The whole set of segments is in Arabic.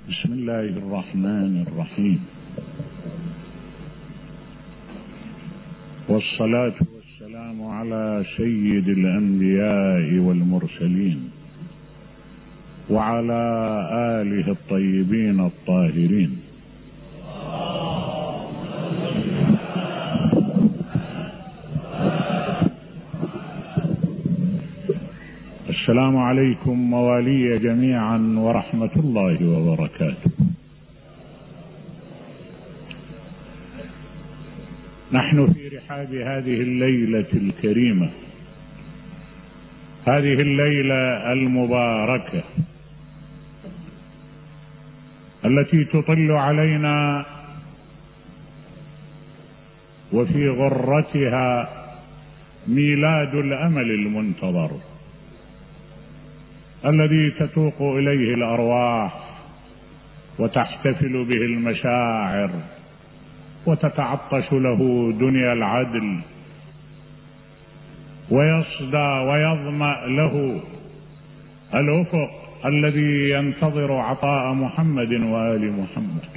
بسم الله الرحمن الرحيم، والصلاة والسلام على سيد الأنبياء والمرسلين وعلى آله الطيبين الطاهرين. السلام عليكم موالي جميعا ورحمة الله وبركاته. نحن في رحاب هذه الليلة الكريمة، هذه الليلة المباركة التي تطل علينا وفي غرتها ميلاد الأمل المنتظر الذي تتوق إليه الأرواح وتحتفل به المشاعر وتتعطش له دنيا العدل، ويصدى ويظمأ له الأفق الذي ينتظر عطاء محمد وآل محمد.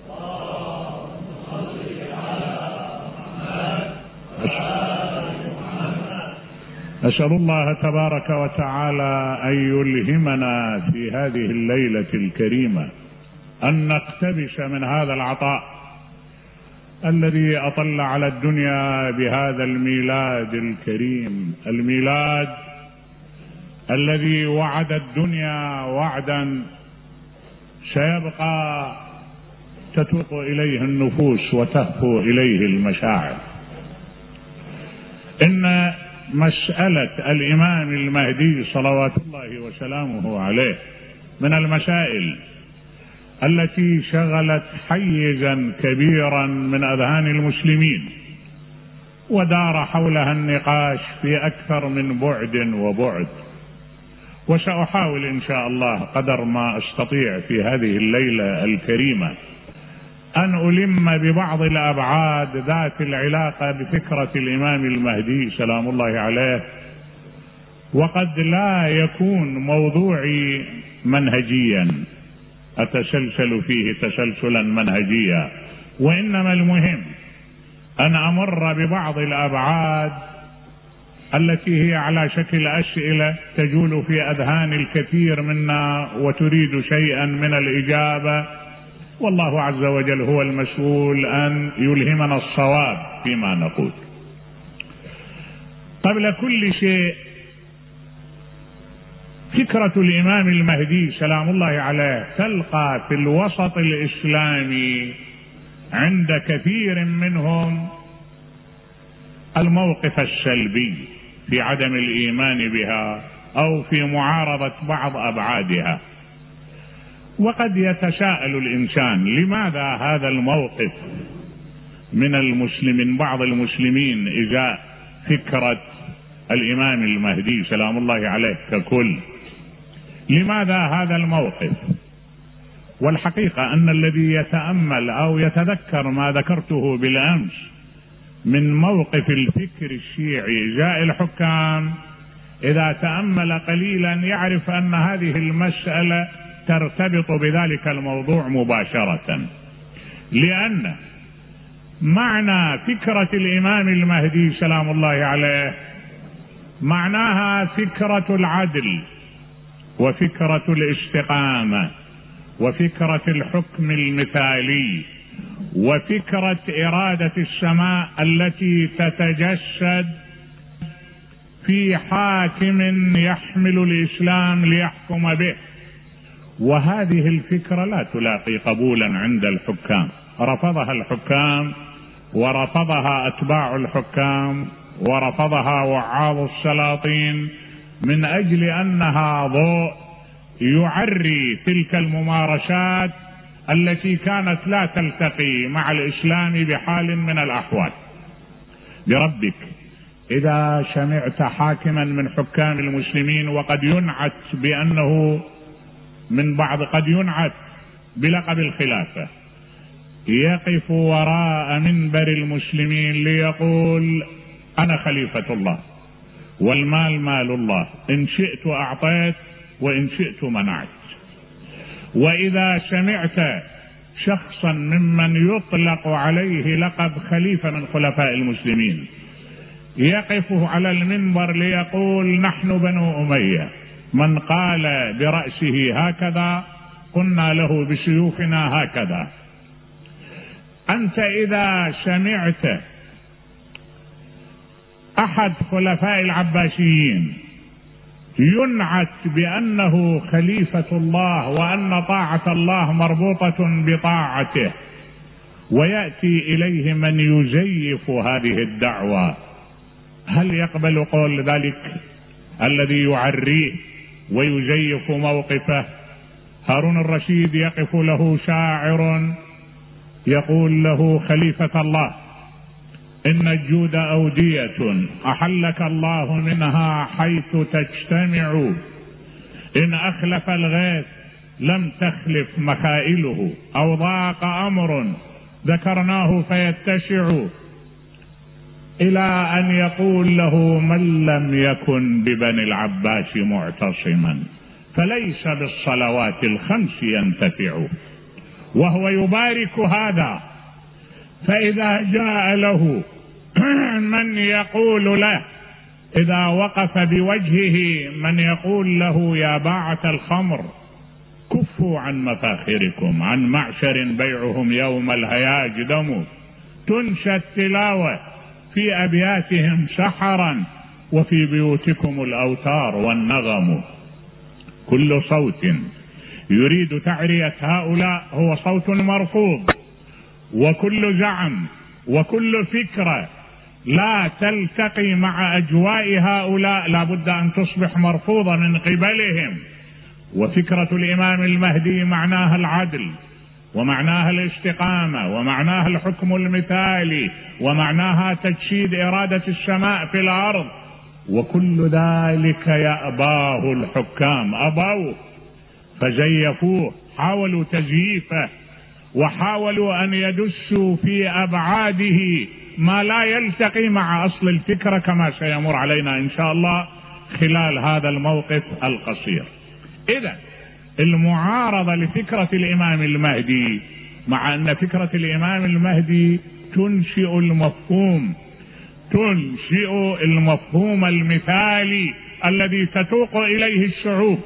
أسأل الله تبارك وتعالى أن يلهمنا في هذه الليلة الكريمة أن نقتبس من هذا العطاء الذي أطل على الدنيا بهذا الميلاد الكريم، الميلاد الذي وعد الدنيا وعدا سيبقى تتوق إليه النفوس وتهفو إليه المشاعر. إن مسألة الإمام المهدي صلوات الله وسلامه عليه من المسائل التي شغلت حيزا كبيرا من أذهان المسلمين، ودار حولها النقاش في أكثر من بعد وبعد، وسأحاول إن شاء الله قدر ما أستطيع في هذه الليلة الكريمة أن ألم ببعض الأبعاد ذات العلاقة بفكرة الإمام المهدي سلام الله عليه، وقد لا يكون موضوعي منهجيا أتسلسل فيه تسلسلا منهجيا، وإنما المهم أن أمر ببعض الأبعاد التي هي على شكل أسئلة تجول في أذهان الكثير منا وتريد شيئا من الإجابة، والله عز وجل هو المسؤول أن يلهمنا الصواب فيما نقول. قبل كل شيء، فكرة الإمام المهدي سلام الله عليه تلقى في الوسط الإسلامي عند كثير منهم الموقف السلبي في عدم الإيمان بها أو في معارضة بعض أبعادها. وقد يتساءل الإنسان لماذا هذا الموقف من بعض المسلمين إزاء فكرة الإمام المهدي سلام الله عليه ككل؟ لماذا هذا الموقف؟ والحقيقة أن الذي يتأمل أو يتذكر ما ذكرته بالأمس من موقف الفكر الشيعي إزاء الحكام، إذا تأمل قليلا يعرف أن هذه المسألة ترتبط بذلك الموضوع مباشرة، لأن معنى فكرة الإمام المهدي سلام الله عليه معناها فكرة العدل وفكرة الاستقامة وفكرة الحكم المثالي وفكرة إرادة السماء التي تتجسد في حاكم يحمل الإسلام ليحكم به. وهذه الفكرة لا تلاقي قبولا عند الحكام، رفضها الحكام ورفضها أتباع الحكام ورفضها وعاظ السلاطين، من أجل أنها ضوء يعري تلك الممارسات التي كانت لا تلتقي مع الإسلام بحال من الأحوال. بربك إذا سمعت حاكما من حكام المسلمين وقد ينعت بأنه من بعض قد ينعت بلقب الخلافة يقف وراء منبر المسلمين ليقول أنا خليفة الله والمال مال الله، إن شئت أعطيت وإن شئت منعت، وإذا سمعت شخصا ممن يطلق عليه لقب خليفة من خلفاء المسلمين يقف على المنبر ليقول نحن بنو أمية، من قال برأسه هكذا قلنا له بسيوفنا هكذا. أنت إذا سمعت أحد خلفاء العباسيين ينعت بأنه خليفة الله وأن طاعة الله مربوطة بطاعته، ويأتي إليه من يزيف هذه الدعوة، هل يقبل قول ذلك الذي يعريه ويزيف موقفه؟ هارون الرشيد يقف له شاعر يقول له خليفة الله إن الجود أودية أحلك الله منها حيث تجتمع، إن أخلف الغيث لم تخلف مخائله، أو ضاق أمر ذكرناه فيتسع، إلى أن يقول له من لم يكن ببني العباس معتصما فليس بالصلوات الخمس ينتفع. وهو يبارك هذا، فإذا جاء له من يقول له، إذا وقف بوجهه من يقول له يا باعة الخمر كفوا عن مفاخركم، عن معشر بيعهم يوم الهياج دم، تنشى التلاوة في أبياتهم سحرا وفي بيوتكم الأوتار والنغم. كل صوت يريد تعرية هؤلاء هو صوت مرفوض، وكل زعم وكل فكرة لا تلتقي مع أجواء هؤلاء لا بد أن تصبح مرفوضة من قبلهم. وفكرة الإمام المهدي معناها العدل، ومعناها الاستقامة، ومعناها الحكم المثالي، ومعناها تجسيد إرادة السماء في الأرض، وكل ذلك يأباه الحكام، أبوه فزيفوه، حاولوا تزييفه، وحاولوا أن يدسوا في أبعاده ما لا يلتقي مع أصل الفكرة، كما سيمر علينا إن شاء الله خلال هذا الموقف القصير. إذن المعارضة لفكرة الإمام المهدي، مع أن فكرة الإمام المهدي تنشئ المفهوم المثالي الذي تتوق إليه الشعوب.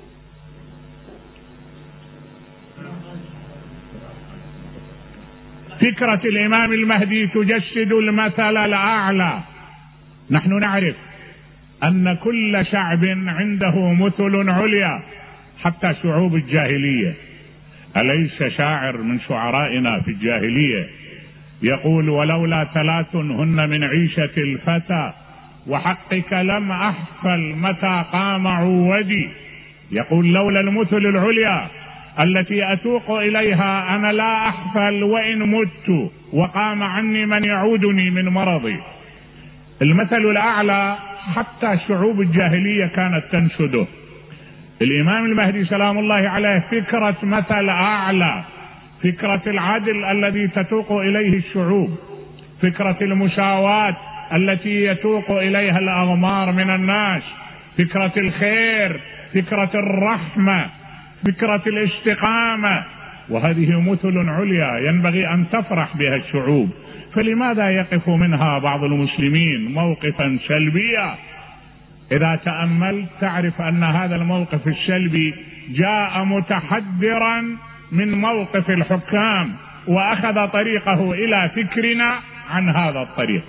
فكرة الإمام المهدي تجسد المثل الأعلى. نحن نعرف أن كل شعب عنده مثل عليا، حتى شعوب الجاهلية. أليس شاعر من شعرائنا في الجاهلية يقول ولولا ثلاث هن من عيشة الفتى وحقك لم أحفل متى قام عودي، يقول لولا المثل العليا التي أتوق إليها أنا لا أحفل وإن مت وقام عني من يعودني من مرضي. المثل الأعلى حتى شعوب الجاهلية كانت تنشده. الإمام المهدي سلام الله عليه فكرة مثل أعلى، فكرة العدل الذي تتوق إليه الشعوب، فكرة المساواة التي يتوق إليها الأغمار من الناس، فكرة الخير، فكرة الرحمة، فكرة الاستقامة، وهذه مثل عليا ينبغي أن تفرح بها الشعوب. فلماذا يقف منها بعض المسلمين موقفا سلبيا؟ إذا تأملت تعرف أن هذا الموقف السلبي جاء متحدرا من موقف الحكام، وأخذ طريقه إلى فكرنا عن هذا الطريق.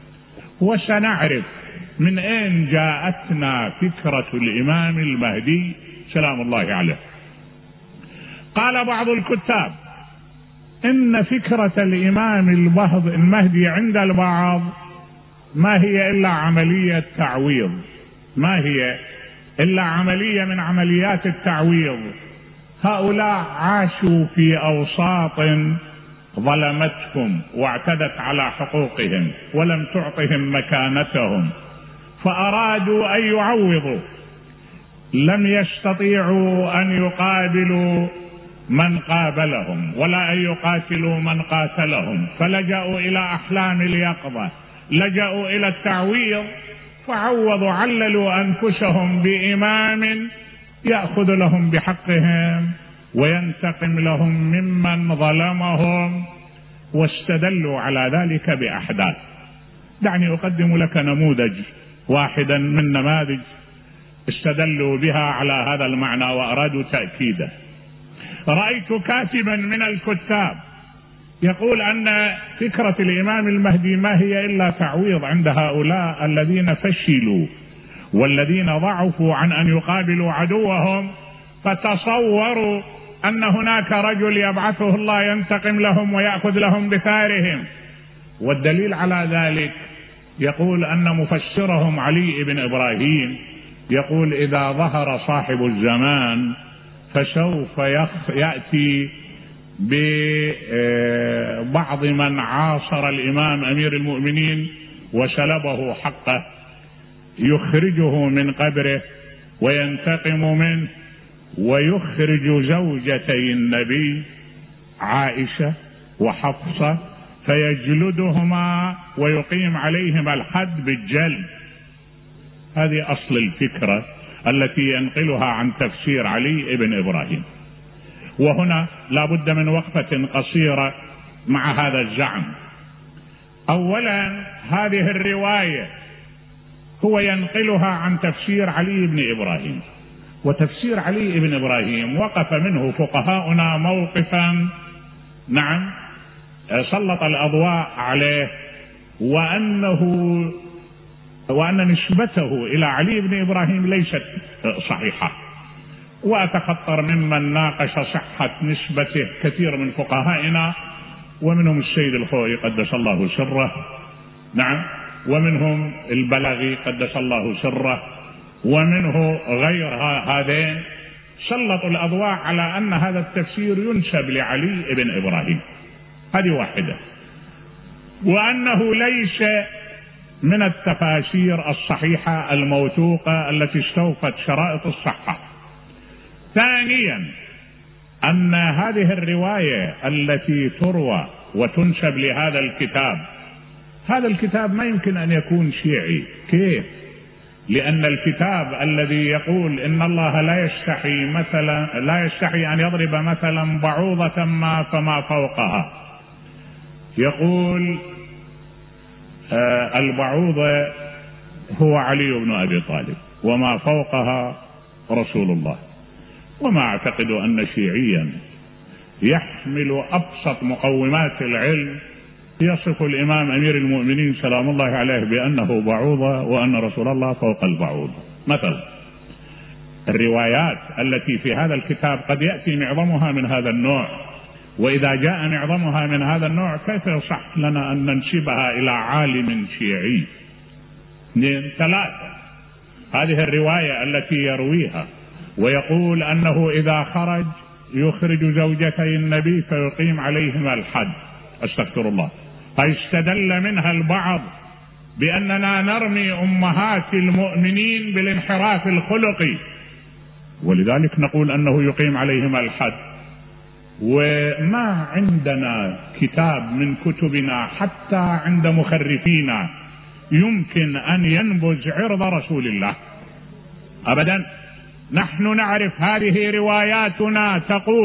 وسنعرف من أين جاءتنا فكرة الإمام المهدي سلام الله عليه. قال بعض الكتاب إن فكرة الإمام المهدي عند البعض ما هي إلا عملية تعويض، ما هي إلا عملية من عمليات التعويض. هؤلاء عاشوا في أوساط ظلمتهم واعتدت على حقوقهم ولم تعطهم مكانتهم، فأرادوا أن يعوضوا، لم يستطيعوا أن يقابلوا من قابلهم ولا أن يقاتلوا من قاتلهم، فلجأوا إلى أحلام اليقظة، لجأوا إلى التعويض، فعوضوا، عللوا أنفسهم بإمام يأخذ لهم بحقهم وينتقم لهم ممن ظلمهم، واستدلوا على ذلك بأحداث. دعني أقدم لك نموذج واحدا من نماذج استدلوا بها على هذا المعنى وأرادوا تأكيده. رأيت كاتبا من الكتاب يقول أن فكرة الإمام المهدي ما هي إلا تعويض عند هؤلاء الذين فشلوا والذين ضعفوا عن أن يقابلوا عدوهم، فتصوروا أن هناك رجل يبعثه الله ينتقم لهم ويأخذ لهم بثارهم. والدليل على ذلك يقول أن مفسرهم علي بن إبراهيم يقول إذا ظهر صاحب الزمان فسوف يأتي ببعض من عاصر الإمام أمير المؤمنين وسلبه حقه، يخرجه من قبره وينتقم منه، ويخرج زوجتي النبي عائشة وحفصة فيجلدهما ويقيم عليهما الحد بالجلد. هذه أصل الفكرة التي ينقلها عن تفسير علي بن إبراهيم. وهنا لا بد من وقفة قصيرة مع هذا الزعم. أولا هذه الرواية هو ينقلها عن تفسير علي بن إبراهيم، وتفسير علي بن إبراهيم وقف منه فقهاؤنا موقفا نعم سلط الأضواء عليه، وأن نسبته إلى علي بن إبراهيم ليست صحيحة. وأتخطر ممن ناقش صحة نسبته كثير من فقهائنا، ومنهم السيد الخوئي قدس الله سره نعم، ومنهم البلغي قدس الله سره، ومنه غير هذين سلطوا الأضواء على أن هذا التفسير ينسب لعلي بن إبراهيم. هذه واحدة. وأنه ليس من التفاسير الصحيحة الموثوقة التي استوفت شرائط الصحة. ثانيا أن هذه الرواية التي تروى وتنسب لهذا الكتاب، هذا الكتاب ما يمكن أن يكون شيعي. كيف؟ لأن الكتاب الذي يقول إن الله لا يستحي أن يضرب مثلا بعوضة ما فما فوقها، يقول البعوضة هو علي بن أبي طالب وما فوقها رسول الله. وما أعتقد أن شيعيا يحمل أبسط مقومات العلم يصف الإمام أمير المؤمنين سلام الله عليه بأنه بعوضة وأن رسول الله فوق البعوضة. مثلا الروايات التي في هذا الكتاب قد يأتي معظمها من هذا النوع، وإذا جاء معظمها من هذا النوع كيف يصح لنا أن ننسبها إلى عالم شيعي؟ 2 3 هذه الرواية التي يرويها ويقول أنه إذا خرج يخرج زوجتي النبي فيقيم عليهما الحد، استغفر الله، فاستدل منها البعض بأننا نرمي أمهات المؤمنين بالانحراف الخلقي، ولذلك نقول أنه يقيم عليهما الحد. وما عندنا كتاب من كتبنا حتى عند مخرفينا يمكن أن ينبذ عرض رسول الله أبدا. نحن نعرف هذه رواياتنا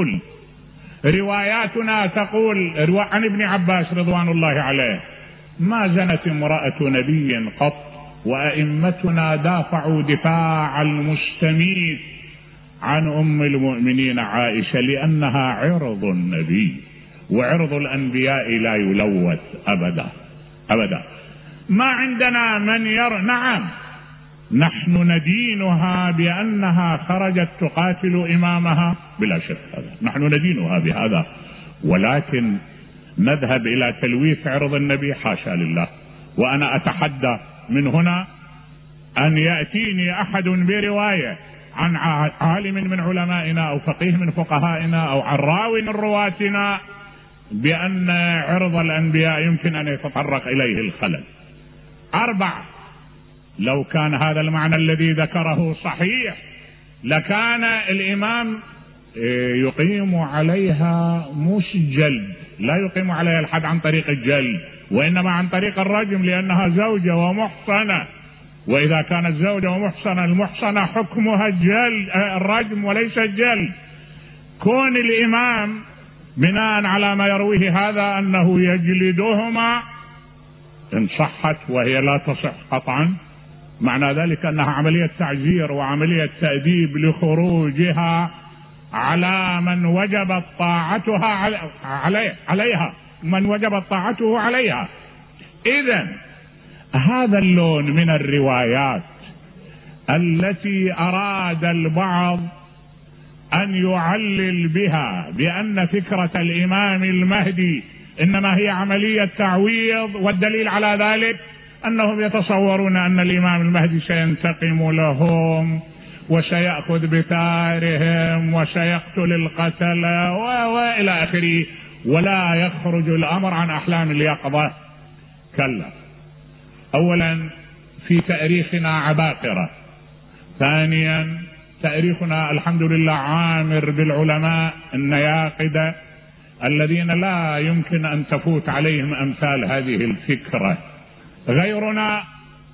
تقول عن ابن عباس رضوان الله عليه: ما زنت امرأة نبي قط، وأئمتنا دافعوا دفاع المستميت عن أم المؤمنين عائشة لأنها عرض النبي، وعرض الأنبياء لا يلوث أبدا أبدا. ما عندنا من نعم نحن ندينها بأنها خرجت تقاتل إمامها بلا شك، هذا نحن ندينها بهذا، ولكن نذهب إلى تلويث عرض النبي حاشا لله. وأنا أتحدى من هنا أن يأتيني أحد برواية عن عالم من علمائنا أو فقيه من فقهائنا أو عن راوي من رواتنا بأن عرض الأنبياء يمكن أن يتطرق إليه الخلل. 4 لو كان هذا المعنى الذي ذكره صحيح لكان الإمام يقيم عليها مش جلد، لا يقيم عليها الحد عن طريق الجلد، وإنما عن طريق الرجم، لأنها زوجة ومحصنة، وإذا كانت زوجة ومحصنة المحصنة حكمها الرجم وليس الجلد. كون الإمام بناء على ما يرويه هذا أنه يجلدهما إن صحت، وهي لا تصح قطعا، معنى ذلك أنها عملية تعزير وعملية تأديب لخروجها على من وجبت طاعتها عليها، من وجبت طاعته عليها. إذن هذا اللون من الروايات التي أراد البعض أن يعلل بها بأن فكرة الإمام المهدي إنما هي عملية تعويض، والدليل على ذلك أنهم يتصورون أن الإمام المهدي سينتقم لهم وسيأخذ بثارهم وسيقتل القتلة وإلى آخره، ولا يخرج الأمر عن أحلام اليقظة. كلا. أولا في تاريخنا عباقرة، ثانيا تاريخنا الحمد لله عامر بالعلماء النياقدة الذين لا يمكن أن تفوت عليهم أمثال هذه الفكرة. غيرنا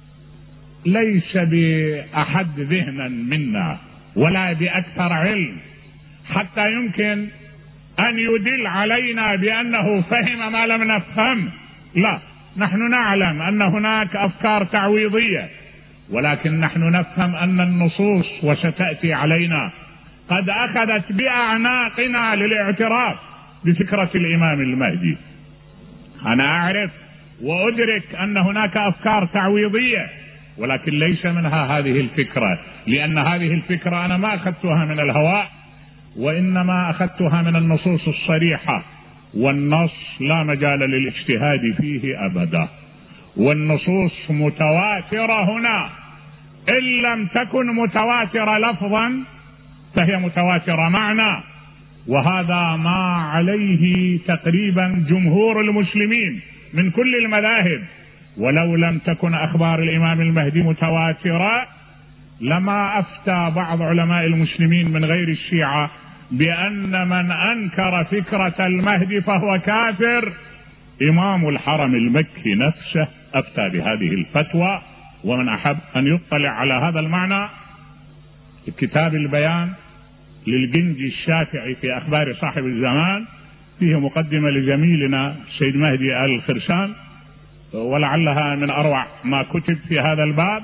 ليس بأحد ذهنا منا ولا بأكثر علم حتى يمكن أن يدل علينا بأنه فهم ما لم نفهم. لا، نحن نعلم أن هناك أفكار تعويضية، ولكن نحن نفهم أن النصوص وستأتي علينا قد أخذت بأعناقنا للاعتراف بفكرة الإمام المهدي. أنا أعرف وأدرك أن هناك أفكار تعويضية، ولكن ليس منها هذه الفكرة، لأن هذه الفكرة أنا ما أخذتها من الهواء، وإنما أخذتها من النصوص الصريحة، والنص لا مجال للاجتهاد فيه أبدا، والنصوص متواترة هنا، إن لم تكن متواترة لفظا فهي متواترة معنى، وهذا ما عليه تقريبا جمهور المسلمين من كل المذاهب. ولو لم تكن أخبار الإمام المهدي متواترة لما أفتى بعض علماء المسلمين من غير الشيعة بأن من أنكر فكرة المهدي فهو كافر. إمام الحرم المكي نفسه أفتى بهذه الفتوى، ومن أحب أن يطلع على هذا المعنى كتاب البيان للجنجي الشافعي في أخبار صاحب الزمان، فيه مقدمة لزميلنا السيد مهدي آل الخرسان، ولعلها من أروع ما كتب في هذا الباب،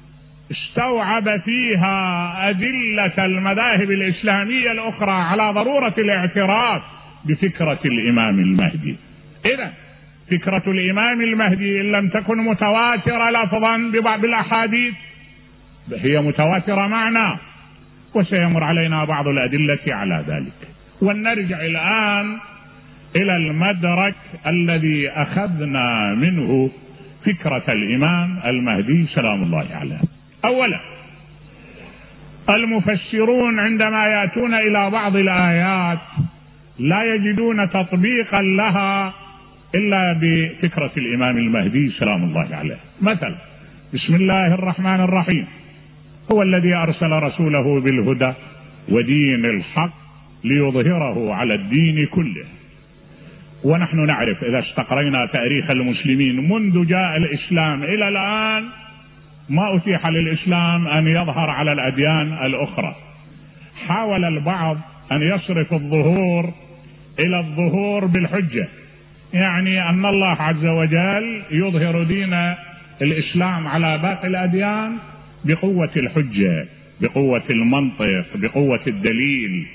استوعب فيها أدلة المذاهب الإسلامية الأخرى على ضرورة الاعتراف بفكرة الإمام المهدي. إذن فكرة الإمام المهدي إن لم تكن متواترة لفظا ببعض الأحاديث هي متواترة معنى، وسيمر علينا بعض الأدلة على ذلك. ونرجع الآن إلى المدرك الذي أخذنا منه فكرة الإمام المهدي سلام الله عليه. أولا، المفسرون عندما يأتون إلى بعض الآيات لا يجدون تطبيقا لها إلا بفكرة الإمام المهدي سلام الله عليه. مثلا بسم الله الرحمن الرحيم، هو الذي أرسل رسوله بالهدى ودين الحق ليظهره على الدين كله. ونحن نعرف إذا استقرينا تاريخ المسلمين منذ جاء الإسلام إلى الآن ما أتيح للإسلام أن يظهر على الأديان الأخرى. حاول البعض أن يصرف الظهور إلى الظهور بالحجة، يعني أن الله عز وجل يظهر دين الإسلام على باقي الأديان بقوة الحجة، بقوة المنطق، بقوة الدليل.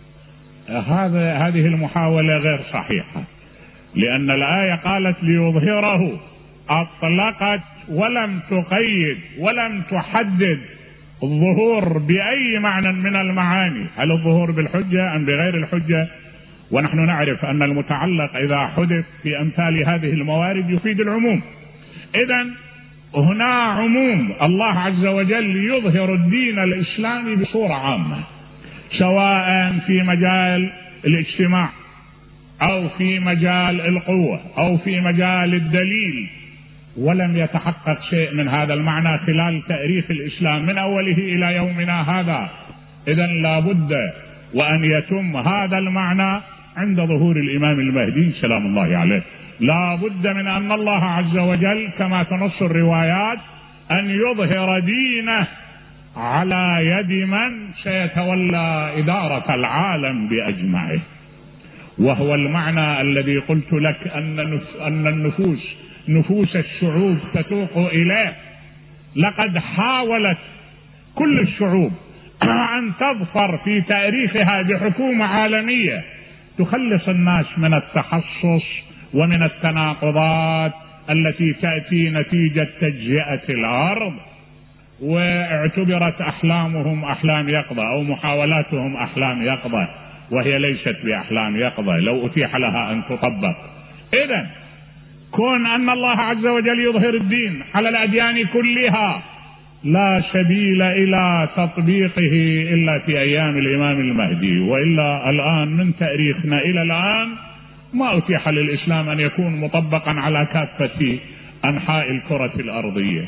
هذه المحاولة غير صحيحة، لأن الآية قالت ليظهره، أطلقت ولم تقيد ولم تحدد الظهور بأي معنى من المعاني، هل الظهور بالحجة أم بغير الحجة؟ ونحن نعرف أن المتعلق إذا حدث في أمثال هذه الموارد يفيد العموم. إذن هنا عموم، الله عز وجل يظهر الدين الإسلامي بصورة عامة، سواء في مجال الاجتماع أو في مجال القوة أو في مجال الدليل، ولم يتحقق شيء من هذا المعنى خلال تاريخ الإسلام من أوله إلى يومنا هذا. إذن لا بد وأن يتم هذا المعنى عند ظهور الإمام المهدي سلام الله عليه. لا بد من أن الله عز وجل كما تنص الروايات أن يظهر دينه على يد من سيتولى إدارة العالم بأجمعه، وهو المعنى الذي قلت لك أن نفوس الشعوب تتوق إليه. لقد حاولت كل الشعوب أن تظفر في تاريخها بحكومة عالمية تخلص الناس من التحصص ومن التناقضات التي تأتي نتيجة تجزئة الأرض، واعتبرت أحلامهم أحلام يقظة أو محاولاتهم أحلام يقظة، وهي ليست بأحلام يقظة لو أتيح لها أن تطبق. إذن كون أن الله عز وجل يظهر الدين على الأديان كلها لا سبيل إلى تطبيقه إلا في أيام الإمام المهدي، وإلا الآن من تاريخنا إلى الآن ما أتيح للإسلام أن يكون مطبقا على كافة أنحاء الكرة الأرضية.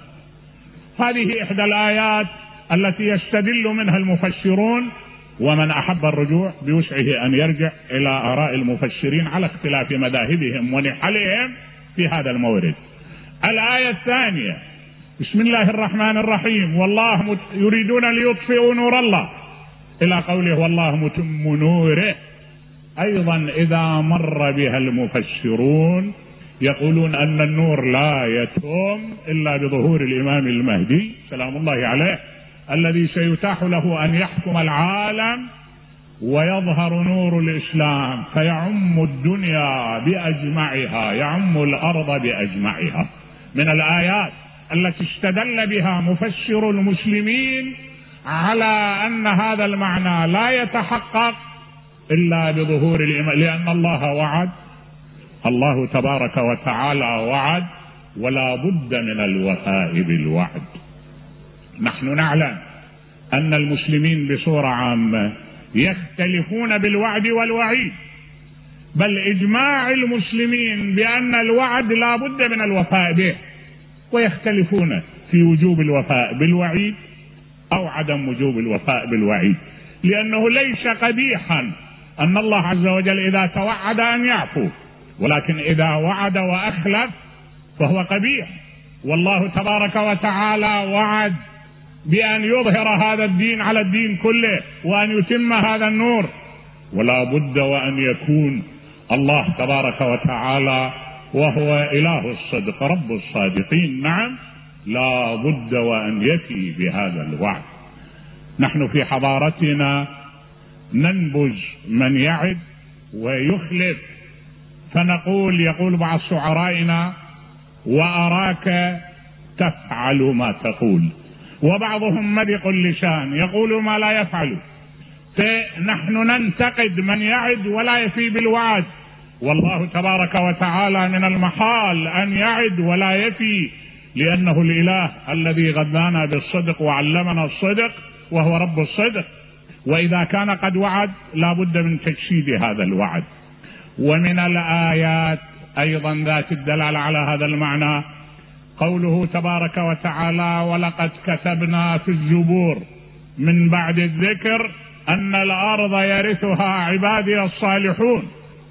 هذه إحدى الآيات التي يستدل منها المفسرون، ومن أحب الرجوع بوسعه أن يرجع إلى آراء المفسرين على اختلاف مذاهبهم ونحلهم في هذا المورد. الآية الثانية: بسم الله الرحمن الرحيم، والله يريدون ليطفئوا نور الله، إلى قوله والله متم نوره. أيضا إذا مر بها المفسرون يقولون أن النور لا يتم إلا بظهور الإمام المهدي سلام الله عليه، الذي سيتاح له أن يحكم العالم ويظهر نور الإسلام فيعم الدنيا بأجمعها، يعم الأرض بأجمعها. من الآيات التي استدل بها مفسر المسلمين على أن هذا المعنى لا يتحقق إلا بظهور الإمام، لأن الله وعد، الله تبارك وتعالى وعد، ولا بد من الوفاء بالوعد. نحن نعلم أن المسلمين بصورة عامة يختلفون بالوعد والوعيد، بل إجماع المسلمين بأن الوعد لا بد من الوفاء به، ويختلفون في وجوب الوفاء بالوعيد أو عدم وجوب الوفاء بالوعيد، لأنه ليس قبيحا أن الله عز وجل إذا توعد أن يعفو، ولكن إذا وعد وأخلف فهو قبيح. والله تبارك وتعالى وعد بأن يظهر هذا الدين على الدين كله وأن يتم هذا النور، ولا بد وأن يكون الله تبارك وتعالى وهو إله الصدق رب الصادقين، نعم لا بد وأن يفي بهذا الوعد. نحن في حضارتنا ننبذ من يعد ويخلف، فنقول، يقول بعض شعرائنا: وأراك تفعل ما تقول، وبعضهم مرق اللسان يقول ما لا يفعل. فنحن ننتقد من يعد ولا يفي بالوعد، والله تبارك وتعالى من المحال أن يعد ولا يفي، لأنه الإله الذي غذانا بالصدق وعلمنا الصدق وهو رب الصدق، وإذا كان قد وعد لا بد من تجسيد هذا الوعد. ومن الآيات أيضا ذات الدلالة على هذا المعنى قوله تبارك وتعالى: ولقد كتبنا في الزبور من بعد الذكر أن الأرض يرثها عبادي الصالحون.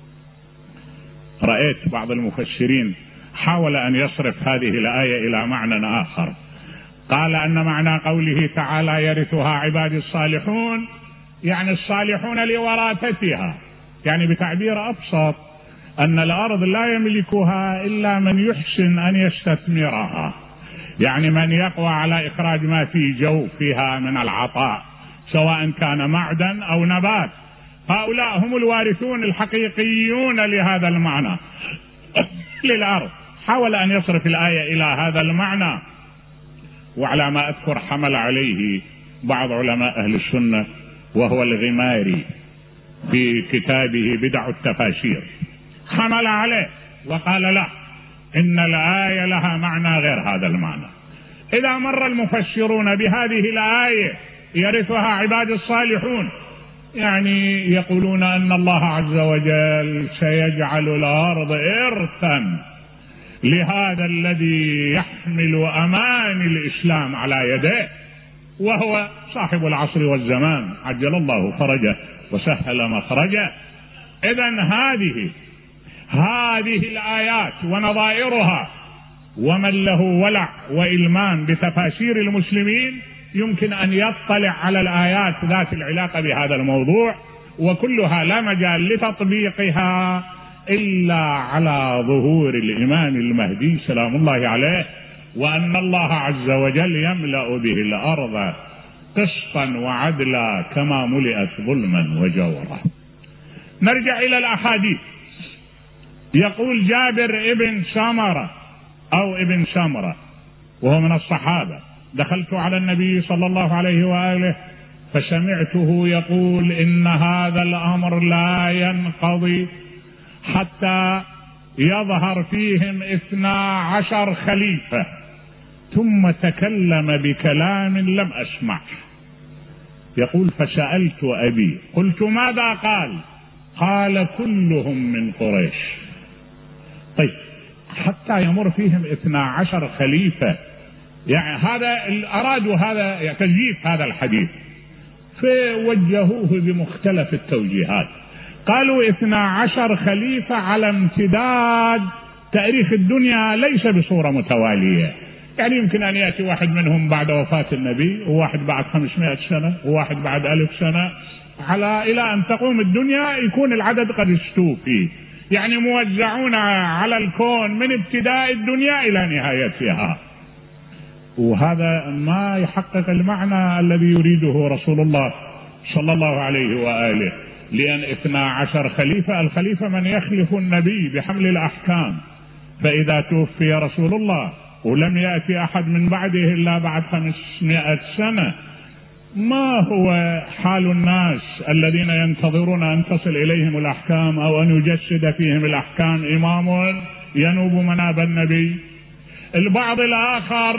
رأيت بعض المفسرين حاول أن يصرف هذه الآية إلى معنى آخر، قال أن معنى قوله تعالى يرثها عبادي الصالحون يعني الصالحون لوراثتها، يعني بتعبير أبسط أن الأرض لا يملكها إلا من يحسن أن يستثمرها، يعني من يقوى على إخراج ما في جوفها من العطاء سواء كان معدن أو نبات، هؤلاء هم الوارثون الحقيقيون لهذا المعنى للأرض. حاول أن يصرف الآية إلى هذا المعنى، وعلى ما أذكر حمل عليه بعض علماء أهل السنة وهو الغماري في كتابه بدع التفاسير، حمل عليه وقال لا، إن الآية لها معنى غير هذا المعنى. إذا مر المفسرون بهذه الآية يرثها عباد الصالحون، يعني يقولون أن الله عز وجل سيجعل الأرض إرثا لهذا الذي يحمل أمان الإسلام على يديه، وهو صاحب العصر والزمان عجل الله فرجه وسهل مخرجه. إذن هذه الآيات ونظائرها، ومن له ولع وإلمان بتفاسير المسلمين يمكن أن يطلع على الآيات ذات العلاقة بهذا الموضوع، وكلها لا مجال لتطبيقها إلا على ظهور الإمام المهدي سلام الله عليه، وأن الله عز وجل يملأ به الأرض قسطا وعدلا كما ملئت ظلما وجورا. نرجع إلى الأحاديث. يقول جابر ابن سمرة أو ابن سمرة وهو من الصحابة: دخلت على النبي صلى الله عليه وآله فسمعته يقول: إن هذا الأمر لا ينقضي حتى يظهر فيهم 12 خليفة. ثم تكلم بكلام لم أسمع. يقول: فسألت أبي قلت: ماذا قال؟ قال: كلهم من قريش. طيب، حتى يمر فيهم 12 خليفة، يعني هذا أرادوا هذا تزييف هذا الحديث، فوجهوه بمختلف التوجيهات. قالوا 12 خليفة على امتداد تاريخ الدنيا، ليس بصورة متوالية، يعني يمكن أن يأتي واحد منهم بعد وفاة النبي، وواحد بعد 500 سنة، وواحد بعد 1000 سنة، إلى أن تقوم الدنيا يكون العدد قد استوفي، يعني موزعون على الكون من ابتداء الدنيا إلى نهايتها. وهذا ما يحقق المعنى الذي يريده رسول الله صلى الله عليه وآله، لأن 12 خليفة، الخليفة من يخلف النبي بحمل الأحكام، فإذا توفي رسول الله ولم يأتي أحد من بعده إلا بعد 500 سنة، ما هو حال الناس الذين ينتظرون أن تصل إليهم الأحكام أو أن يجسد فيهم الأحكام إمام ينوب مناب النبي؟ البعض الآخر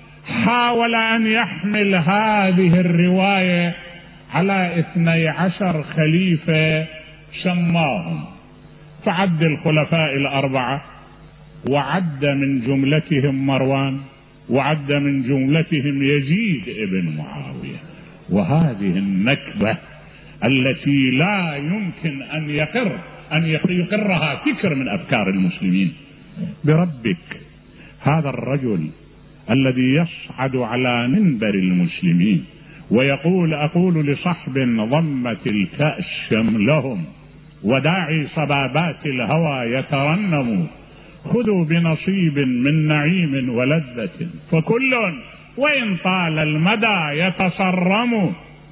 حاول أن يحمل هذه الرواية على 12 خليفة سماهم، فعد الخلفاء الأربعة، وعد من جملتهم مروان، وعد من جملتهم يزيد ابن معاوية. وهذه النكبة التي لا يمكن أن يقرها فكر من أفكار المسلمين. بربك، هذا الرجل الذي يصعد على منبر المسلمين ويقول: أقول لصحب ضمت الكأس شملهم وداعي صبابات الهوى يترنم، خذوا بنصيب من نعيم ولذة فكل وإن طال المدى يتصرم.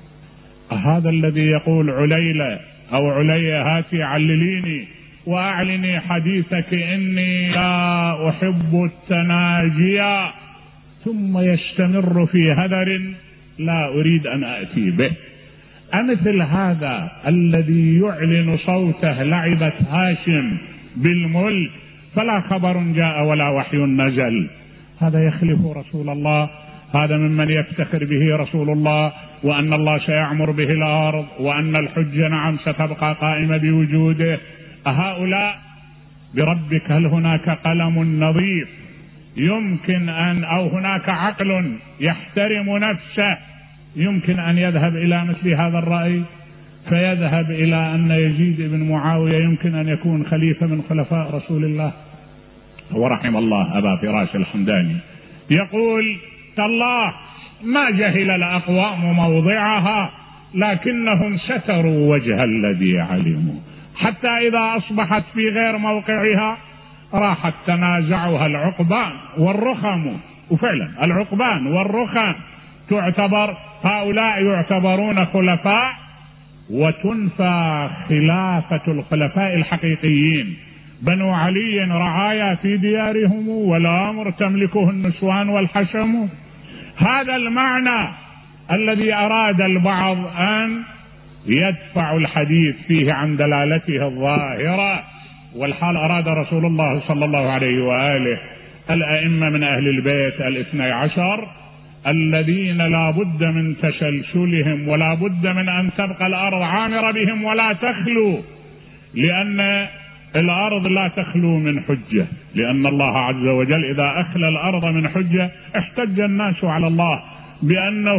هذا الذي يقول: عليلة أو عليا هاتي علليني وأعلني حديثك إني لا أحب التناجيا، ثم يستمر في هدر لا أريد أن أأتي به. أمثل هذا الذي يعلن صوته: لعبت هاشم بالملك فلا خبر جاء ولا وحي نزل. هذا يخلف رسول الله، هذا ممن يفتخر به رسول الله، وأن الله سيعمر به الأرض، وأن الحجة نعم ستبقى قائمة بوجوده. هؤلاء بربك هل هناك قلم نظيف يمكن أن، أو هناك عقل يحترم نفسه يمكن أن يذهب إلى مثل هذا الرأي، فيذهب إلى أن يزيد بن معاوية يمكن أن يكون خليفة من خلفاء رسول الله؟ ورحم الله أبا فراش الحمداني يقول: تالله ما جهل الأقوام موضعها لكنهم ستروا وجه الذي علموا، حتى إذا أصبحت في غير موقعها راحت تنازعها العقبان والرخم. وفعلا العقبان والرخم تعتبر، هؤلاء يعتبرون خلفاء، وتنفى خلافة الخلفاء الحقيقيين. بنو علي رعايا في ديارهم والأمر تملكه النسوان والحشم. هذا المعنى الذي أراد البعض أن يدفع الحديث فيه عن دلالته الظاهرة، والحال أراد رسول الله صلى الله عليه وآله الأئمة من أهل البيت 12 الذين لا بد من تسلسلهم، ولا بد من أن تبقى الأرض عامرة بهم ولا تخلو، لأن الأرض لا تخلو من حجة، لأن الله عز وجل إذا أخلى الأرض من حجة احتج الناس على الله بأنه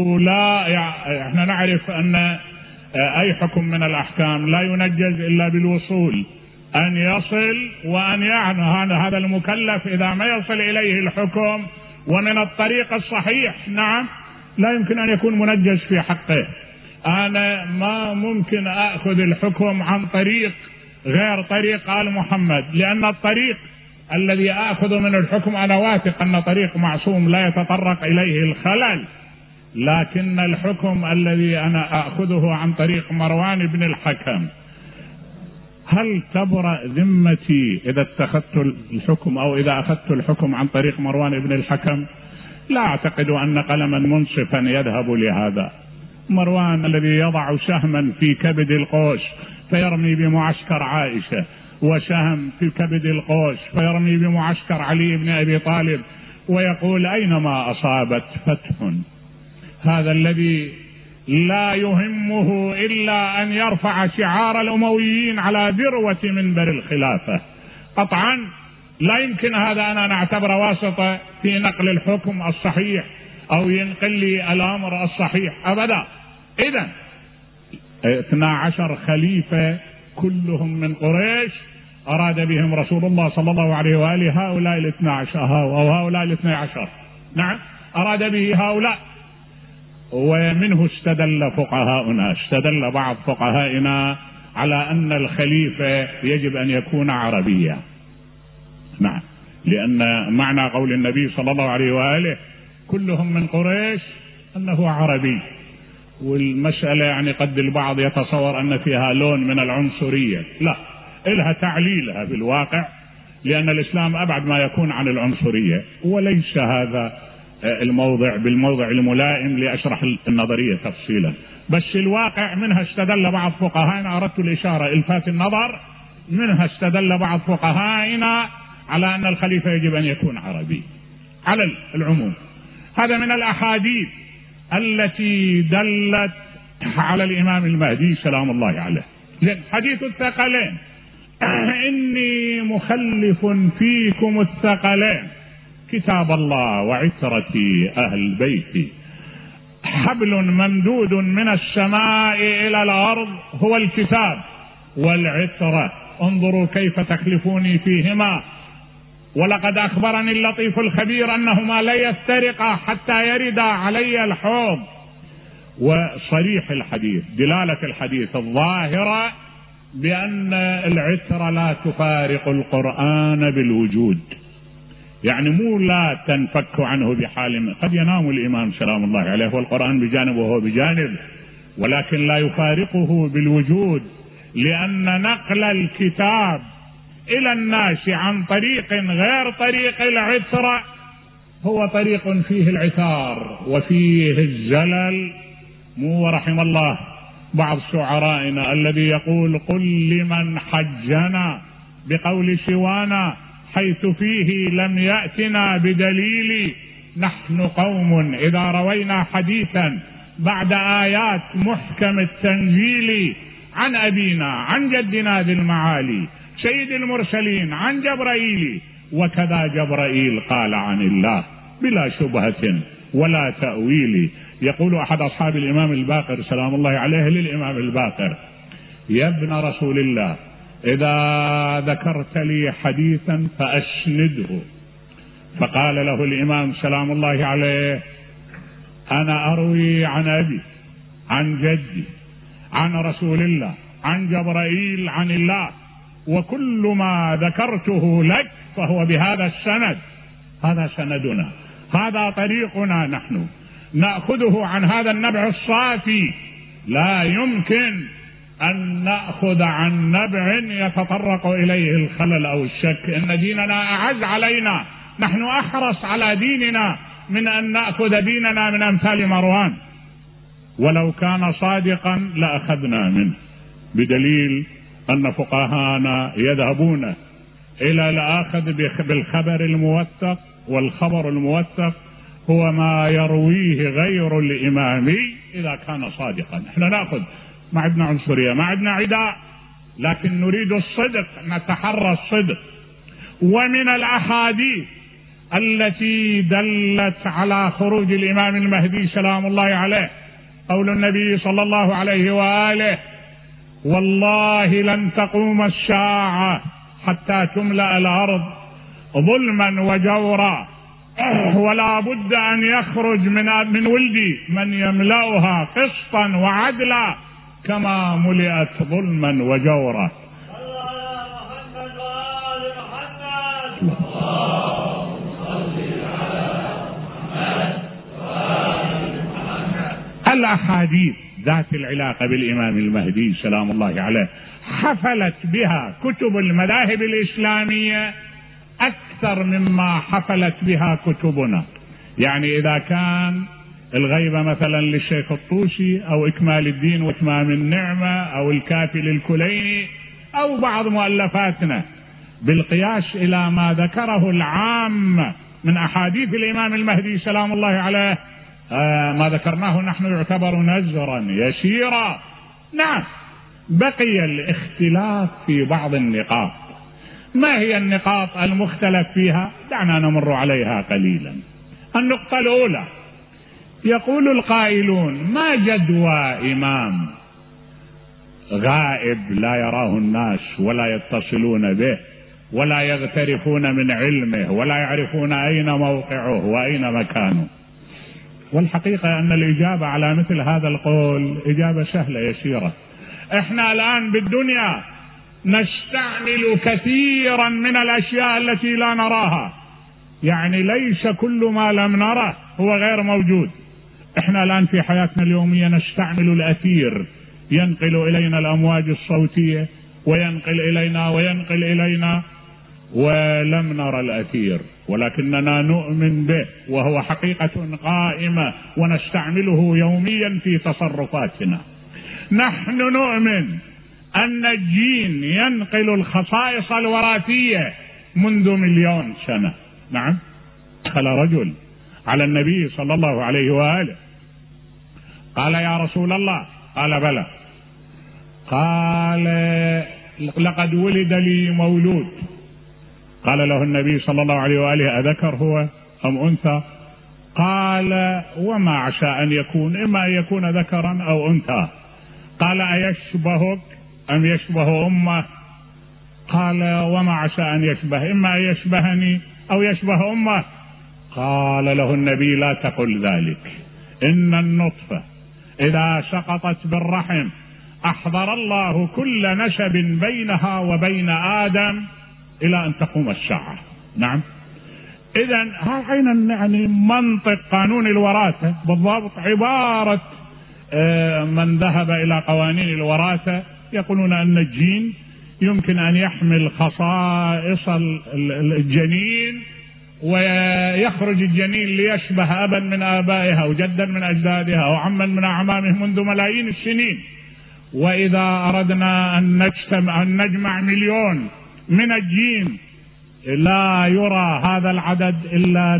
احنا نعرف أن أي حكم من الأحكام لا ينجز إلا بالوصول، أن يصل وأن يعني هذا المكلف إذا ما يصل إليه الحكم ومن الطريق الصحيح نعم لا يمكن أن يكون منجش في حقه. أنا ما ممكن أخذ الحكم عن طريق غير طريق آل محمد، لأن الطريق الذي آخذ من الحكم أنا واثق أن طريق معصوم لا يتطرق إليه الخلل، لكن الحكم الذي أنا آخذه عن طريق مروان بن الحكم، هل تبرأ ذمتي إذا اتخذت الحكم أو إذا أخذت الحكم عن طريق مروان بن الحكم؟ لا أعتقد أن قلما منصفا يذهب لهذا. مروان الذي يضع شهما في كبد القوش فيرمي بمعسكر عائشة، وشهم في كبد القوش فيرمي بمعسكر علي بن أبي طالب، ويقول أينما أصابت فتح. هذا الذي لا يهمه إلا أن يرفع شعار الأمويين على ذروة منبر الخلافة. قطعا لا يمكن هذا أنا نعتبر واسطة في نقل الحكم الصحيح أو ينقل لي الأمر الصحيح أبدا. إذن 12 خليفة كلهم من قريش أراد بهم رسول الله صلى الله عليه وآله هؤلاء 12 أو هؤلاء 12، نعم أراد به هؤلاء. ومنه استدل فقهاؤنا، استدل بعض فقهائنا على أن الخليفة يجب أن يكون عربيا، نعم، لأن معنى قول النبي صلى الله عليه وآله كلهم من قريش أنه عربي. والمسألة يعني قد البعض يتصور أن فيها لون من العنصرية، لا، إلها تعليلها في الواقع، لأن الإسلام أبعد ما يكون عن العنصرية، وليس هذا الموضع بالموضع الملائم لأشرح النظرية تفصيلا. بس الواقع منها استدل بعض فقهائنا، أردت الإشارة إلفات النظر، منها استدل بعض فقهائنا على أن الخليفة يجب أن يكون عربي على العموم. هذا من الأحاديث التي دلت على الإمام المهدي سلام الله عليه. حديث الثقلين، إني مخلف فيكم الثقلين كتاب الله وعترتي أهل بيتي، حبل ممدود من السماء إلى الأرض هو الكتاب والعترة، انظروا كيف تخلفوني فيهما، ولقد أخبرني اللطيف الخبير أنهما لا يفترقا حتى يرد علي الحوض. وصريح الحديث، دلالة الحديث الظاهرة بأن العترة لا تفارق القرآن بالوجود، يعني مو لا تنفك عنه بحال، قد ينام الإمام سلام الله عليه والقرآن بجانب وهو بجانب، ولكن لا يفارقه بالوجود، لأن نقل الكتاب إلى الناس عن طريق غير طريق العترة هو طريق فيه العثار وفيه الزلل. مو رحم الله بعض شعرائنا الذي يقول قل لمن حجنا بقول سوانا حيث فيه لم يأتنا بدليل، نحن قوم إذا روينا حديثا بعد آيات محكم التنزيل عن أبينا عن جدنا ذي المعالي سيد المرسلين عن جبرائيل، وكذا جبرائيل قال عن الله بلا شبهة ولا تأويل. يقول أحد أصحاب الإمام الباقر سلام الله عليه للإمام الباقر: يا ابن رسول الله إذا ذكرت لي حديثا فأسنده. فقال له الإمام سلام الله عليه: أنا أروي عن أبي عن جدي عن رسول الله عن جبرائيل عن الله، وكل ما ذكرته لك فهو بهذا السند، هذا سندنا، هذا طريقنا، نحن نأخذه عن هذا النبع الصافي، لا يمكن أن نأخذ عن نبع يتطرق إليه الخلل أو الشك. إن ديننا أعز علينا، نحن أحرص على ديننا من أن نأخذ ديننا من أمثال مروان، ولو كان صادقا لأخذنا منه، بدليل أن فقهانا يذهبون إلى الأخذ بالخبر الموثق، والخبر الموثق هو ما يرويه غير الإمام إذا كان صادقا. احنا نأخذ، ما عندنا عنصرية، ما عندنا عداء، لكن نريد الصدق، نتحرى الصدق. ومن الأحاديث التي دلت على خروج الإمام المهدي سلام الله عليه قول النبي صلى الله عليه وآله: والله لن تقوم الساعة حتى تملأ الأرض ظلما وجورا ولا بد أن يخرج من ولدي من يملأها قسطا وعدلا كما ملئت ظلما وجورا. الأحاديث ذات العلاقة بالإمام المهدي سلام الله عليه حفلت بها كتب المذاهب الإسلامية أكثر مما حفلت بها كتبنا. يعني إذا كان الغيبة مثلا للشيخ الطوسي أو إكمال الدين وإتمام النعمة أو الكافي للكليني أو بعض مؤلفاتنا بالقياس إلى ما ذكره العام من أحاديث الإمام المهدي سلام الله عليه، ما ذكرناه نحن يعتبر نزرا يسيرا. نعم، بقي الاختلاف في بعض النقاط. ما هي النقاط المختلف فيها؟ دعنا نمر عليها قليلا. النقطة الأولى، يقول القائلون: ما جدوى إمام غائب لا يراه الناس ولا يتصلون به ولا يغترفون من علمه ولا يعرفون أين موقعه وأين مكانه؟ والحقيقة أن الإجابة على مثل هذا القول إجابة سهلة يسيرة. إحنا الآن بالدنيا نستعمل كثيرا من الأشياء التي لا نراها، يعني ليس كل ما لم نره هو غير موجود. إحنا الآن في حياتنا اليومية نستعمل الأثير، ينقل إلينا الأمواج الصوتية وينقل إلينا ولم نرى الأثير، ولكننا نؤمن به وهو حقيقة قائمة ونستعمله يوميا في تصرفاتنا. نحن نؤمن أن الجين ينقل الخصائص الوراثية منذ 1,000,000 سنة. نعم، دخل رجل على النبي صلى الله عليه وآله قال: يا رسول الله. قال: بلى. قال: لقد ولد لي مولود. قال له النبي صلى الله عليه وآله: أذكر هو أم أنثى؟ قال: وما عسى أن يكون، إما أن يكون ذكرا أو أنثى. قال: أيشبهك أم يشبه أمه؟ قال: وما عسى أن يشبه، إما أن يشبهني أو يشبه أمه. قال له النبي: لا تقل ذلك، إن النطفة إذا سقطت بالرحم أحضر الله كل نسب بينها وبين آدم إلى أن تقوم الساعة. نعم، إذن هذا يعني منطق قانون الوراثة بالضبط، عبارة من ذهب إلى قوانين الوراثة يقولون أن الجين يمكن أن يحمل خصائص الجنين ويخرج الجنين ليشبه أبا من آبائها وجدا من أجدادها وعما من أعمامه منذ ملايين السنين. وإذا أردنا أن نجمع 1,000,000 من الجين لا يرى هذا العدد إلا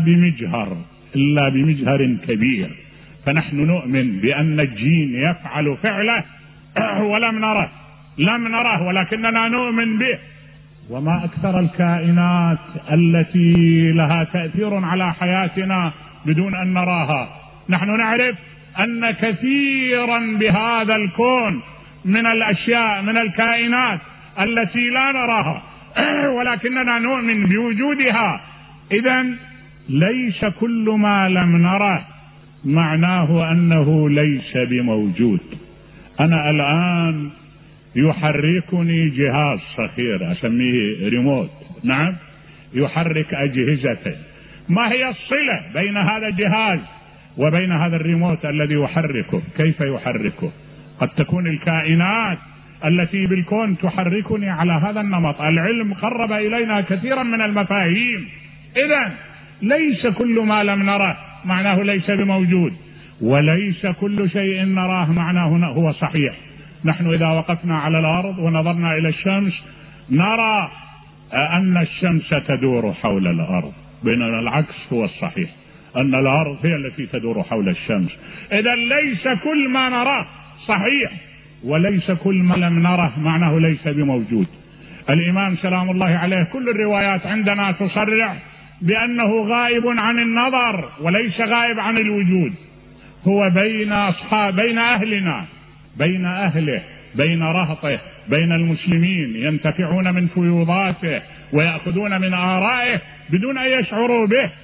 بمجهر كبير. فنحن نؤمن بأن الجين يفعل فعله ولم نره ولكننا نؤمن به. وما أكثر الكائنات التي لها تأثير على حياتنا بدون أن نراها. نحن نعرف أن كثيرا بهذا الكون من الأشياء من الكائنات التي لا نراها ولكننا نؤمن بوجودها. إذن ليس كل ما لم نره معناه أنه ليس بموجود. أنا الآن يحركني جهاز صغير أسميه ريموت، نعم، يحرك أجهزة. ما هي الصلة بين هذا الجهاز وبين هذا الريموت الذي يحركه؟ كيف يحركه؟ قد تكون الكائنات التي بالكون تحركني على هذا النمط. العلم قرب إلينا كثيرا من المفاهيم. إذن ليس كل ما لم نره معناه ليس بموجود، وليس كل شيء نراه معناه هو صحيح. نحن إذا وقفنا على الأرض ونظرنا إلى الشمس نرى أن الشمس تدور حول الأرض، بينما العكس هو الصحيح، أن الأرض هي التي تدور حول الشمس. إذا ليس كل ما نراه صحيح، وليس كل ما لم نره معناه ليس بموجود. الإمام سلام الله عليه كل الروايات عندنا تصرح بأنه غائب عن النظر وليس غائب عن الوجود. هو بين أهلنا، بين أهله، بين رهطه، بين المسلمين، ينتفعون من فيوضاته ويأخذون من آرائه بدون أن يشعروا به.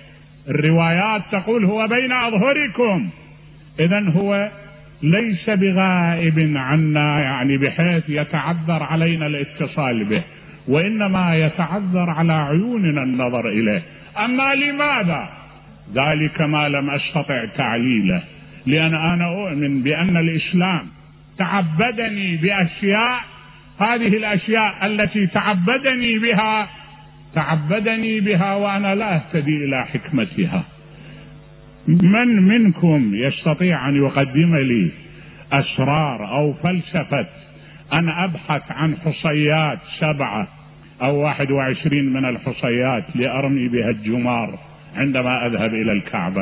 الروايات تقول هو بين أظهركم. إذن هو ليس بغائب عنا، يعني بحيث يتعذر علينا الاتصال به، وإنما يتعذر على عيوننا النظر إليه. أما لماذا؟ ذلك ما لم أستطع تعليله، لأن أنا أؤمن بأن الإسلام تعبدني بأشياء، هذه الأشياء التي تعبدني بها وأنا لا أهتدي إلى حكمتها. من منكم يستطيع أن يقدم لي أسرار أو فلسفة أن أبحث عن حصيات 7 أو 21 من الحصيات لأرمي بها الجمار عندما أذهب إلى الكعبة؟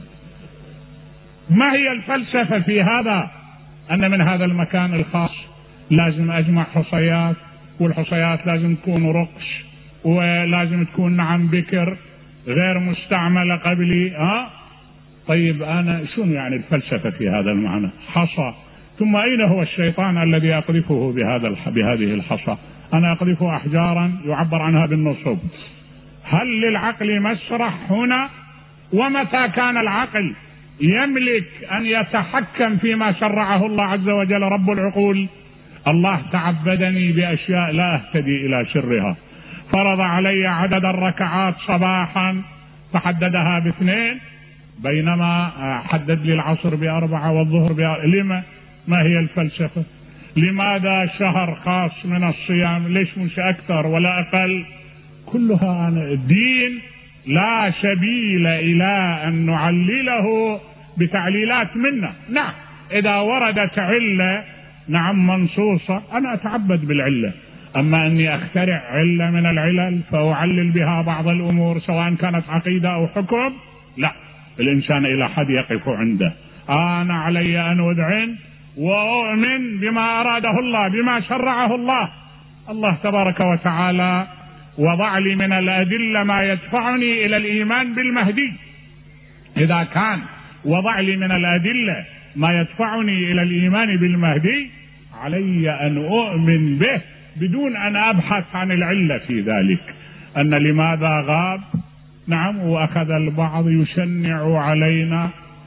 ما هي الفلسفة في هذا؟ أن من هذا المكان الخاص لازم أجمع حصيات، والحصيات لازم تكون رقش، ولازم تكون بكر غير مستعملة قبلي. طيب أنا شنو يعني الفلسفة في هذا المعنى؟ حصى. ثم أين هو الشيطان الذي أقذفه بهذه الحصى؟ أنا أقذف أحجارا يعبر عنها بالنصب. هل للعقل مسرح هنا؟ ومتى كان العقل يملك أن يتحكم فيما شرعه الله عز وجل رب العقول؟ الله تعبدني بأشياء لا أهتدي إلى شرها. فرض علي عدد الركعات صباحا فحددها ب2، بينما حدد لي العصر ب4 والظهر لما؟ ما هي الفلسفة؟ لماذا شهر خاص من الصيام؟ ليش مش أكثر ولا أقل؟ كلها دين لا سبيل إلى أن نعلله بتعليلات منا. نعم، إذا وردت علة منصوصة أنا أتعبد بالعلة، أما أني أخترع علة من العلل فأعلل بها بعض الأمور سواء كانت عقيدة أو حكم، لا. الإنسان إلى حد يقف عنده. أنا علي أن أذعن وأؤمن بما أراده الله، بما شرعه الله. الله تبارك وتعالى وضع لي من الأدلة ما يدفعني إلى الإيمان بالمهدي. إذا كان وضع لي من الأدلة ما يدفعني إلى الإيمان بالمهدي، علي أن أؤمن به بدون أن أبحث عن العلة في ذلك، أن لماذا غاب. وأخذ البعض يشنع علينا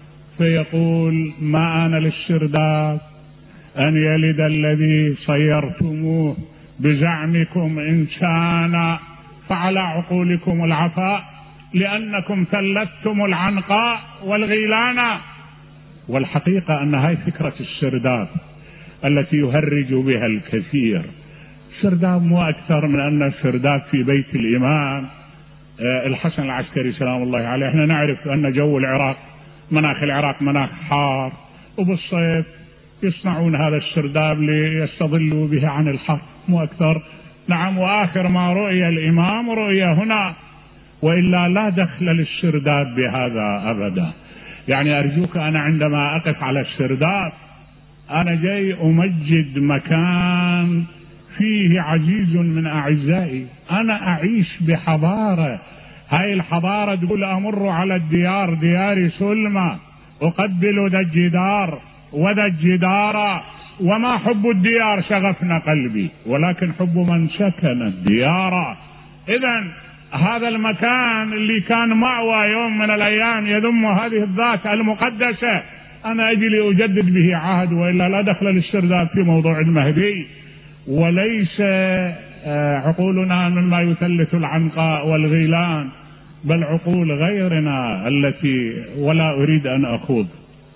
فيقول ما أنا للشرداب أن يلد الذي صيرتموه بزعمكم إنسانا، فعلى عقولكم العفاء لأنكم ثلثتم العنقاء والغيلان. والحقيقة أن هاي فكرة الشرداب التي يهرج بها الكثير. الشرداب مو أكثر من أن الشرداب في بيت الإمام الحسن العسكري سلام الله عليه. احنا نعرف أن جو العراق، مناخ العراق مناخ حار، وبالصيف يصنعون هذا الشرداب ليستظلوا به عن الحر، مو أكثر. وآخر ما رؤي الإمام رؤي هنا، وإلا لا دخل للشرداب بهذا أبدا. أرجوك، أنا عندما أقف على الشرداب أنا جاي أمجد مكان فيه عزيز من أعزائي. أنا أعيش بحضارة، هاي الحضارة تقول أمر على الديار، ديار سلمى، أقبل ذا الجدار وذا الجدار، وما حب الديار شغفنا قلبي، ولكن حب من سكن الديار. إذن هذا المكان اللي كان مأوى يوم من الأيام يذم هذه الذات المقدسة، أنا أجي لأجدد به عهد، وإلا لا دخل للشرداب في موضوع المهدي. وليس عقولنا مما يثلث العنقاء والغيلان، بل عقول غيرنا التي، ولا أريد أن أخوض.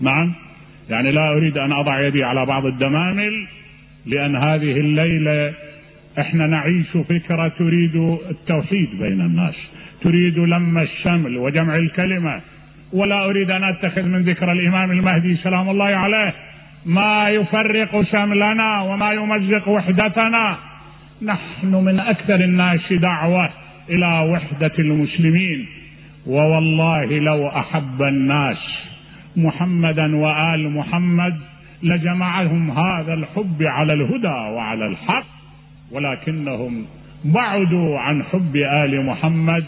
لا أريد أن أضع يدي على بعض الدمامل، لأن هذه الليلة احنا نعيش فكرة تريد التوحيد بين الناس، تريد لم الشمل وجمع الكلمة، ولا أريد أن أتخذ من ذكر الإمام المهدي سلام الله عليه ما يفرق شملنا وما يمزق وحدتنا. نحن من أكثر الناس دعوة إلى وحدة المسلمين، ووالله لو أحب الناس محمدا وآل محمد لجمعهم هذا الحب على الهدى وعلى الحق، ولكنهم بعدوا عن حب آل محمد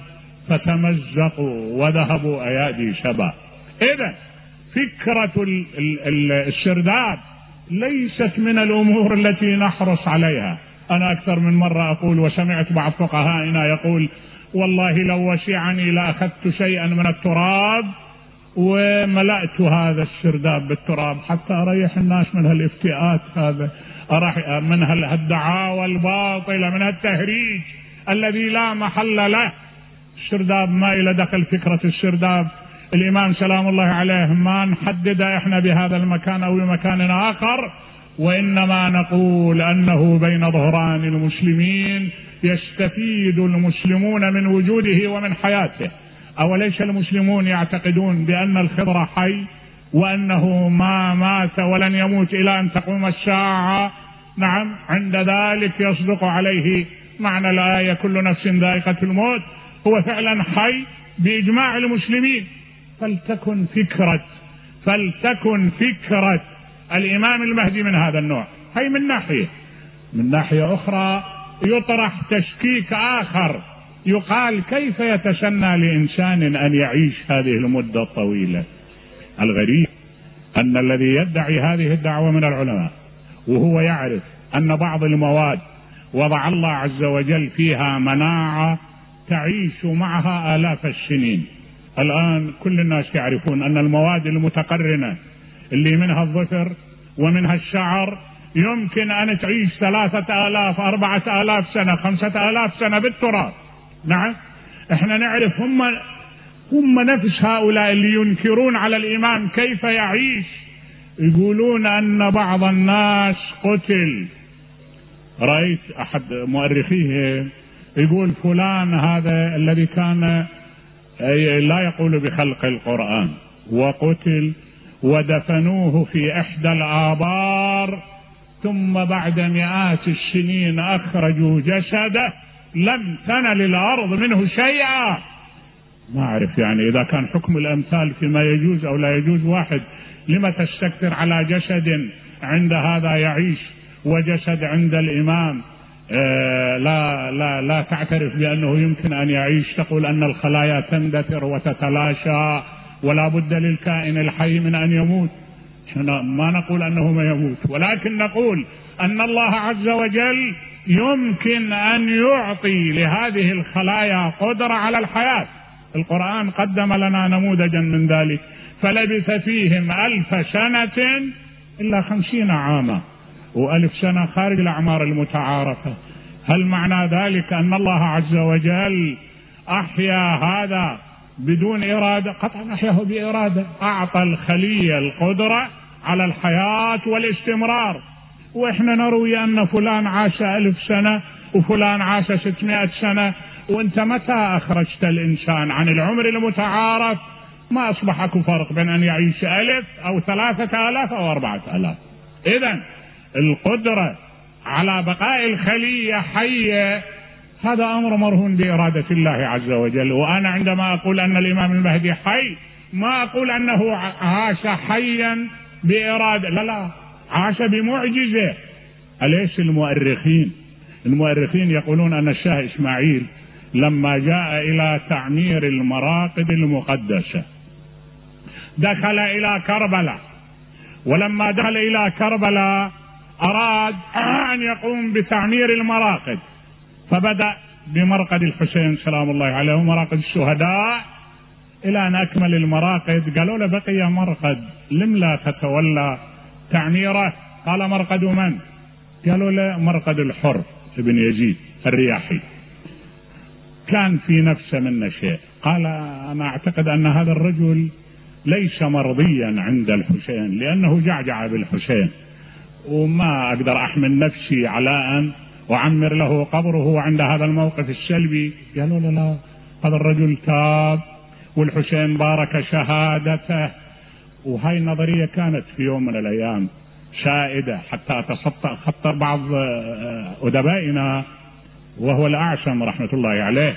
فتمزقوا وذهبوا أيادي شبا. إذن فكرة الشرداب ليست من الأمور التي نحرص عليها. أنا أكثر من مرة أقول، وسمعت بعض فقهائنا يقول: والله لو وشعني لأخذت شيئا من التراب وملأت هذا السرداب بالتراب حتى أريح الناس من هالافتئات، هذا من هالدعاوى الباطلة، من هالتهريج الذي لا محل له. السرداب ما إلى دخل فكرة السرداب. الإمام سلام الله عليه ما نحدد إحنا بهذا المكان أو بمكان آخر، وإنما نقول أنه بين ظهران المسلمين يستفيد المسلمون من وجوده ومن حياته. أوليس المسلمون يعتقدون بأن الخضر حي وأنه ما مات ولن يموت إلى أن تقوم الساعة؟ نعم، عند ذلك يصدق عليه معنى الآية: كل نفس ذائقة الموت. هو فعلا حي بإجماع المسلمين. فلتكن فكرة الإمام المهدي من هذا النوع. هي من ناحية أخرى يطرح تشكيك آخر، يقال: كيف يتسنى لإنسان أن يعيش هذه المدة الطويلة؟ الغريب أن الذي يدعي هذه الدعوة من العلماء وهو يعرف أن بعض المواد وضع الله عز وجل فيها مناعة تعيش معها آلاف السنين. الآن كل الناس يعرفون أن المواد المتقرنة اللي منها الظفر ومنها الشعر يمكن أن تعيش 3000 4000 سنة 5000 سنة بالتراب. نعم، احنا نعرف هم نفس هؤلاء اللي ينكرون على الإمام كيف يعيش يقولون أن بعض الناس قتل. رأيت أحد مؤرخيه يقول: فلان هذا الذي كان لا يقول بخلق القرآن وقتل ودفنوه في إحدى الآبار، ثم بعد مئات السنين أخرجوا جسده لم تنل الأرض منه شيئا. ما أعرف يعني إذا كان حكم الأمثال فيما يجوز أو لا يجوز واحد، لما تستكثر على جسد عند هذا يعيش وجسد عند الإمام لا تعترف بأنه يمكن أن يعيش؟ تقول أن الخلايا تندثر وتتلاشى ولا بد للكائن الحي من أن يموت. ما نقول أنه ما يموت، ولكن نقول أن الله عز وجل يمكن أن يعطي لهذه الخلايا قدرة على الحياة. القرآن قدم لنا نموذجا من ذلك: فلبث فيهم 1000 سنة إلا 50 عاما، و1000 سنة خارج الأعمار المتعارفة. هل معنى ذلك أن الله عز وجل أحيا هذا بدون إرادة؟ قطعا أحياه بإرادة. أعطى الخلية القدرة على الحياة والاستمرار. وإحنا نروي أن فلان عاش 1000 سنة وفلان عاش 600 سنة، وانت متى أخرجت الإنسان عن العمر المتعارف؟ ما أصبح اكو فرق بين أن يعيش 1000 أو 3000 أو 4000. إذن القدرة على بقاء الخلية حية هذا أمر مرهون بإرادة الله عز وجل. وأنا عندما أقول أن الإمام المهدي حي ما أقول أنه عاش حيا بإرادة، لا، عاش بمعجزة. أليس المؤرخين يقولون أن الشاه إسماعيل لما جاء إلى تعمير المراقد المقدسة دخل إلى كربلاء، ولما دخل إلى كربلاء أراد أن يقوم بتعمير المراقد، فبدأ بمرقد الحسين سلام الله عليه ومراقد الشهداء إلى أن أكمل المراقد. قالوا له: بقي مرقد، لم لا تتولى تعميره؟ قال: مرقد من؟ قالوا له: مرقد الحر ابن يزيد الرياحي. كان في نفسه من شيء، قال: أنا أعتقد أن هذا الرجل ليس مرضيا عند الحسين لأنه جعجع بالحسين، وما أقدر أحمل نفسي على أن وعمر له قبره عند هذا الموقف السلبي. قالوا له: لا، هذا الرجل تاب والحسين بارك شهادته. وهاي النظرية كانت في يوم من الأيام سائدة حتى خطر بعض أدبائنا وهو الأعشم رحمة الله عليه،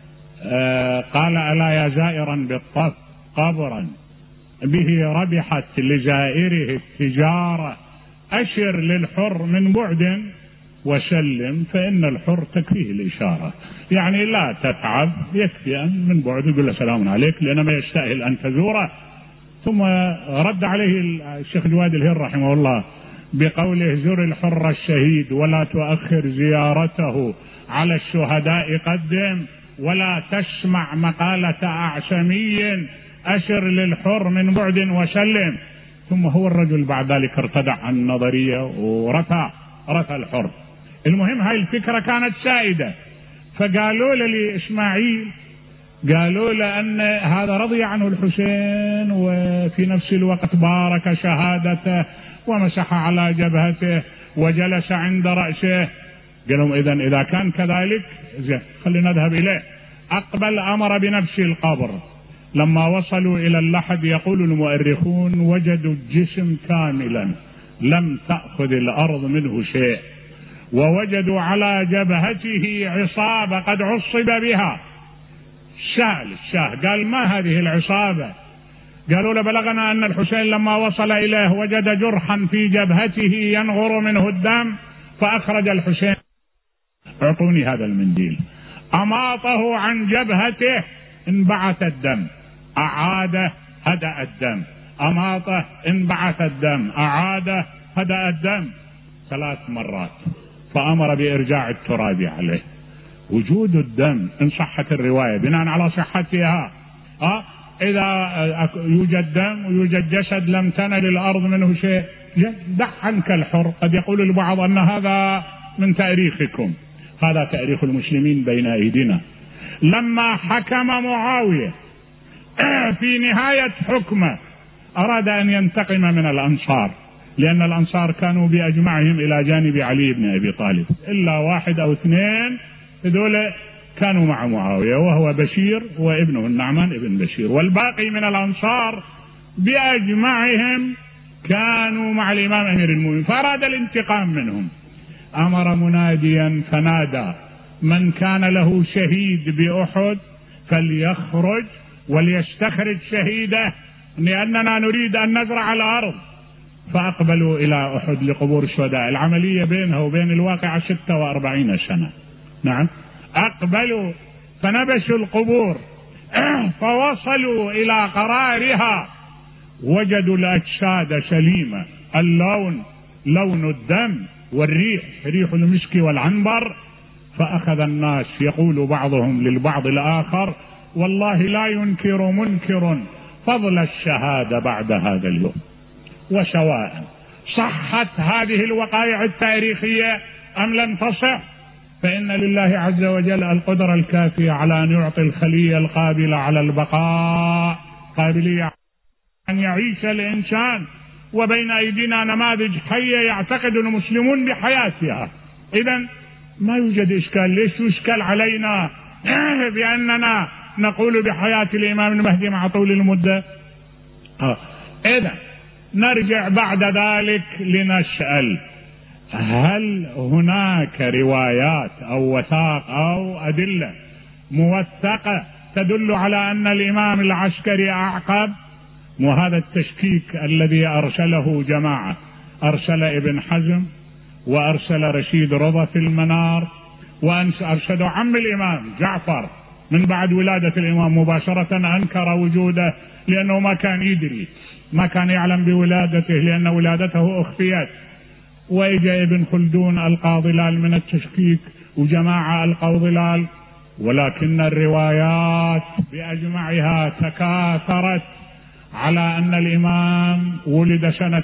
قال: ألا يا زائرا بالطف قبرا به ربحت لزائره التجارة، أشر للحر من بعد وسلم فإن الحر تكفيه الإشارة. يعني لا تتعب، يكفي أن من بعد يقول له سلام عليك لأنه ما يستاهل أن تزوره. ثم رد عليه الشيخ جواد الهير رحمه الله بقوله زر الحر الشهيد ولا تؤخر زيارته على الشهداء قدم، ولا تسمع مقالة أعشمي أشر للحر من بعد وسلم. ثم هو الرجل بعد ذلك ارتدع عن النظرية ورثى الحر. المهم هاي الفكرة كانت سائدة، فقالوا لي إسماعيل، قالوا له أن هذا رضي عنه الحسين وفي نفس الوقت بارك شهادته ومسح على جبهته وجلس عند رأسه. قالوا إذا كان كذلك خلينا نذهب إليه. أقبل أمر بنفس القبر. لما وصلوا إلى اللحد يقول المؤرخون وجدوا الجسم كاملا لم تأخذ الأرض منه شيء، ووجدوا على جبهته عصابة قد عصب بها. الشاه قال ما هذه العصابة؟ قالوا له بلغنا أن الحسين لما وصل إليه وجد جرحا في جبهته ينغر منه الدم فأخرج الحسين. اعطوني هذا المنديل. أماطه عن جبهته انبعث الدم، أعاده هدأ الدم، أماطه انبعث الدم، أعاده هدأ الدم 3 مرات، فأمر بإرجاع التراب عليه. وجود الدم إن صحت الرواية بناء على صحتها، إذا يوجد دم ويوجد جسد لم تنل الأرض منه شيء، دع عنك الحر. قد يقول البعض أن هذا من تاريخكم، هذا تاريخ المسلمين بين أيدينا. لما حكم معاوية في نهاية حكمه أراد أن ينتقم من الأنصار، لأن الأنصار كانوا بأجمعهم إلى جانب علي بن أبي طالب، إلا 1 أو 2 هذول كانوا مع معاوية، وهو بشير وابنه النعمان ابن بشير، والباقي من الأنصار بأجمعهم كانوا مع الإمام أمير المؤمنين، فأراد الانتقام منهم. أمر مناديا فنادى من كان له شهيد بأحد فليخرج وليستخرج شهيده، لأننا نريد أن نزرع الأرض. فأقبلوا إلى أحد لقبور الشهداء. العملية بينها وبين الواقع 46 سنة. نعم، أقبلوا فنبشوا القبور فوصلوا إلى قرارها، وجدوا الأجساد سليمة، اللون لون الدم، والريح ريح المسك والعنبر. فأخذ الناس يقول بعضهم للبعض الآخر والله لا ينكر منكر فضل الشهادة بعد هذا اليوم. وسواء صحت هذه الوقائع التاريخية أم لم تصح، فإن لله عز وجل القدرة الكافية على أن يعطي الخلية القابلة على البقاء، قابلية أن يعيش الإنسان. وبين أيدينا نماذج حية يعتقد المسلمون بحياتها. إذن ما يوجد إشكال. ليش يشكل علينا بأننا نقول بحياة الإمام المهدي مع طول المدة؟ إذن نرجع بعد ذلك لنسأل هل هناك روايات أو وثائق أو أدلة موثقة تدل على أن الإمام العسكري أعقب؟ وهذا التشكيك الذي أرسله جماعة، أرسل ابن حزم وأرسل رشيد رضا في المنار، وأرشدوا عم الإمام جعفر من بعد ولادة الإمام مباشرة أنكر وجوده، لأنه ما كان يدري، ما كان يعلم بولادته لأن ولادته أخفيت. وإجا ابن خلدون ألقى ظلال من التشكيك، وجماعة ألقوا ظلال، ولكن الروايات بأجمعها تكاثرت على أن الإمام ولد سنة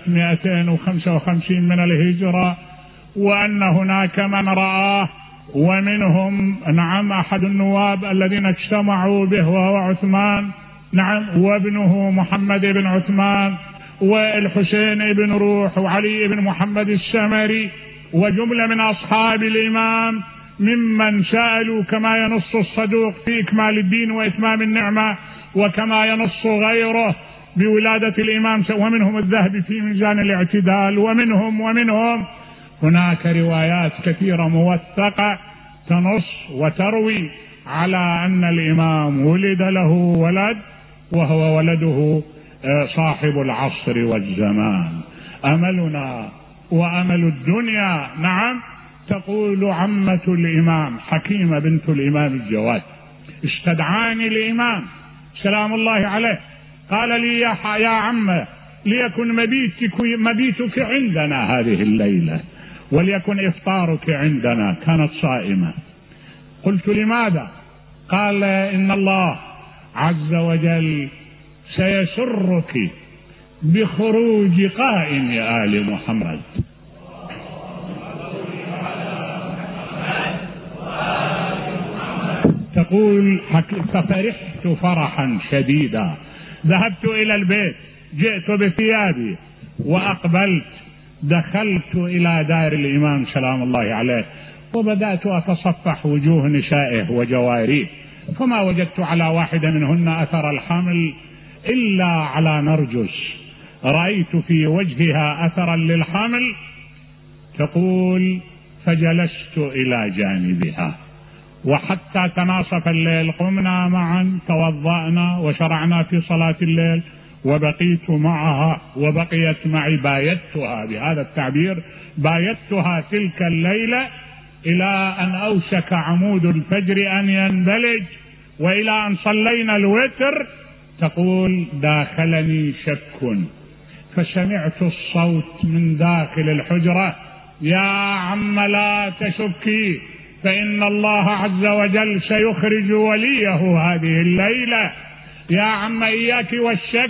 255 من الهجرة، وأن هناك من رآه، ومنهم نعم أحد النواب الذين اجتمعوا به وهو عثمان، نعم، وابنه محمد بن عثمان، والحسين بن روح، وعلي بن محمد السمري، وجملة من أصحاب الإمام ممن سألوا، كما ينص الصدوق في إكمال الدين وإتمام النعمة، وكما ينص غيره بولادة الإمام، ومنهم الذهبي في ميزان الاعتدال، ومنهم هناك روايات كثيرة موثقة تنص وتروي على أن الإمام ولد له ولد، وهو ولده صاحب العصر والزمان. أملنا وأمل الدنيا، نعم، تقول عمة الإمام حكيمة بنت الإمام الجواد استدعاني الإمام سلام الله عليه، قال لي يا عمة ليكن مبيتك عندنا هذه الليلة، وليكن إفطارك عندنا. كانت صائمة. قلت لماذا؟ قال إن الله عز وجل سيسرك بخروج قائم آل محمد. تقول ففرحت فرحا شديدا، ذهبت إلى البيت، جئت بثيابي وأقبلت، دخلت إلى دار الإمام سلام الله عليه، وبدأت أتصفح وجوه نسائه وجواريه، فما وجدت على واحدة منهن أثر الحمل إلا على نرجس، رأيت في وجهها أثرا للحمل. تقول فجلست إلى جانبها، وحتى تناصف الليل قمنا معا، توضأنا وشرعنا في صلاة الليل، وبقيت معها وبقيت معي، بايتها بهذا التعبير، بايتها تلك الليلة إلى أن أوشك عمود الفجر أن ينبلج، وإلى أن صلينا الوتر. تقول داخلني شك، فسمعت الصوت من داخل الحجرة: يا عم لا تشكي، فإن الله عز وجل سيخرج وليه هذه الليلة، يا عم إياك والشك.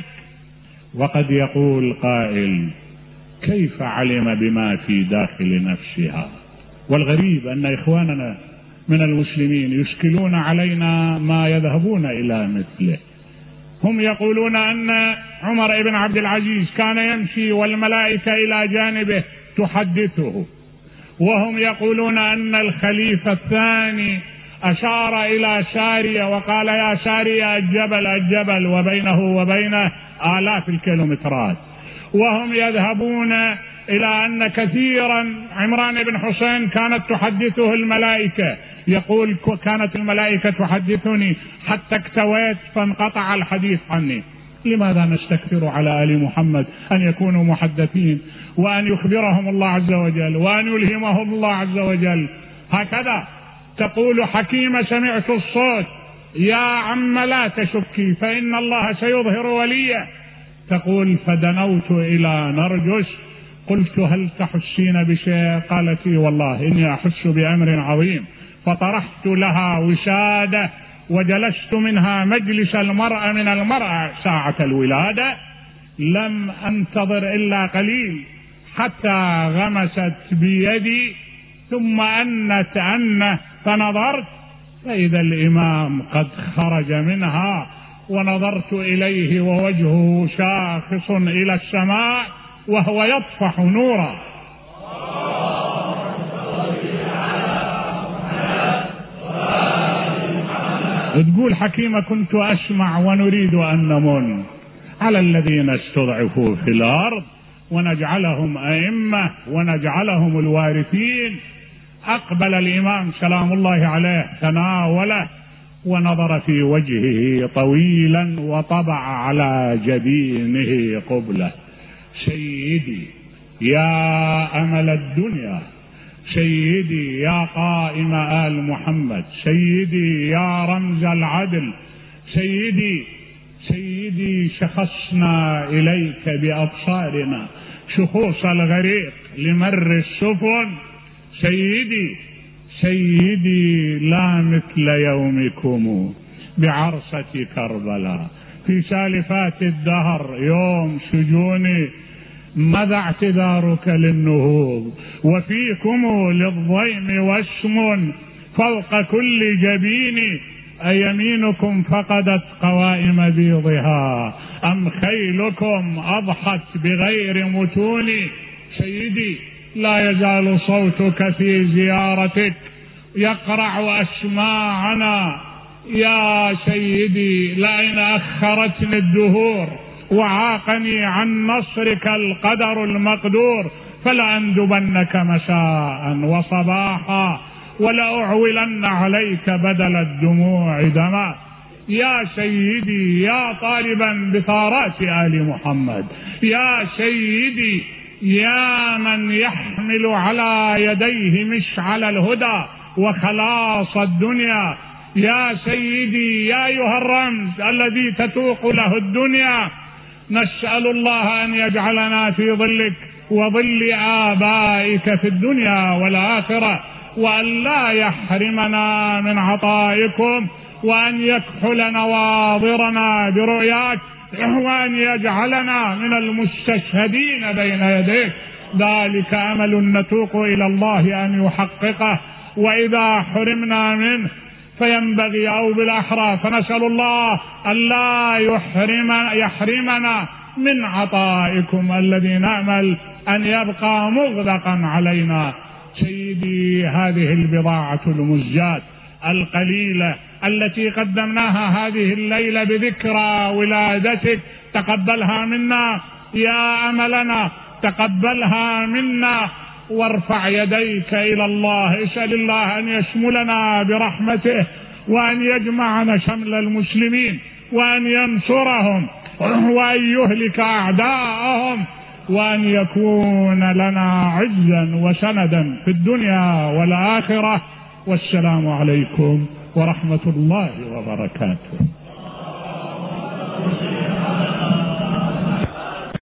وقد يقول قائل: كيف علم بما في داخل نفسها؟ والغريب أن إخواننا من المسلمين يشكلون علينا ما يذهبون إلى مثله. هم يقولون أن عمر بن عبد العزيز كان يمشي والملائكة إلى جانبه تحدثه، وهم يقولون أن الخليفة الثاني أشار إلى سارية وقال: يا سارية الجبل الجبل، وبينه وبينه آلاف الكيلومترات. وهم يذهبون إلى أن كثيرا عمران بن حسين كانت تحدثه الملائكة، يقول: كانت الملائكة تحدثني حتى اكتويت فانقطع الحديث عني. لماذا نستكثر على آل محمد أن يكونوا محدثين، وأن يخبرهم الله عز وجل، وأن يلهمهم الله عز وجل؟ هكذا تقول حكيمة: سمعت الصوت: يا عم لا تشكي، فإن الله سيظهر وليه. تقول فدنوت إلى نرجس، قلت: هل تحسين بشيء؟ قالت: والله إني أحس بأمر عظيم. فطرحت لها وسادة وجلست منها مجلس المرأة من المرأة ساعة الولادة. لم أنتظر إلا قليل حتى غمست بيدي، ثم أنه فنظرت فإذا الإمام قد خرج منها، ونظرت إليه ووجهه شاخص إلى السماء وهو يطفح نورا. تقول حكيمة: كنت أسمع ونريد أن نمن على الذين استضعفوا في الأرض ونجعلهم أئمة ونجعلهم الوارثين. أقبل الإمام سلام الله عليه، تناوله ونظر في وجهه طويلا وطبع على جبينه قبلة: سيدي يا أمل الدنيا، سيدي يا قائم آل محمد، سيدي يا رمز العدل، سيدي شخصنا إليك بأبصارنا شخوص الغريق لمر السفن. سيدي لا مثل يومكم بعرصة كربلاء، في سالفات الدهر يوم سجوني ماذا اعتذارك للنهوض، وفيكم للضيم واسم فوق كل جبين، أيمينكم فقدت قوائم بيضها أم خيلكم أضحت بغير متون. سيدي لا يزال صوتك في زيارتك يقرع أسماعنا، يا سيدي لئن أخرتني الدهور وعاقني عن نصرك القدر المقدور، فلأندبنك مساء وصباحا ولأعولن عليك بدل الدموع دما. يا سيدي يا طالبا بثارات آل محمد، يا سيدي يا من يحمل على يديه مشعل الهدى وخلاص الدنيا، يا سيدي يا أيها الرمز الذي تتوق له الدنيا، نسأل الله أن يجعلنا في ظلك وظل آبائك في الدنيا والآخرة، وأن لا يحرمنا من عطائكم، وأن يكحل نواظرنا برؤياك، وأن يجعلنا من المستشهدين بين يديك. ذلك أمل نتوق إلى الله أن يحققه، وإذا حرمنا منه فينبغي أو بالأحرى فنسأل الله أن لا يحرمنا من عطائكم الذي نأمل أن يبقى مغدقا علينا. سيدي، هذه البضاعة المزجاة القليلة التي قدمناها هذه الليلة بذكرى ولادتك تقبلها منا يا أملنا، تقبلها منا، وارفع يديك إلى الله. اسأل الله أن يشملنا برحمته، وأن يجمعنا شمل المسلمين، وأن ينصرهم، وأن يهلك أعداءهم، وأن يكون لنا عزا وسندا في الدنيا والآخرة. والسلام عليكم ورحمة الله وبركاته.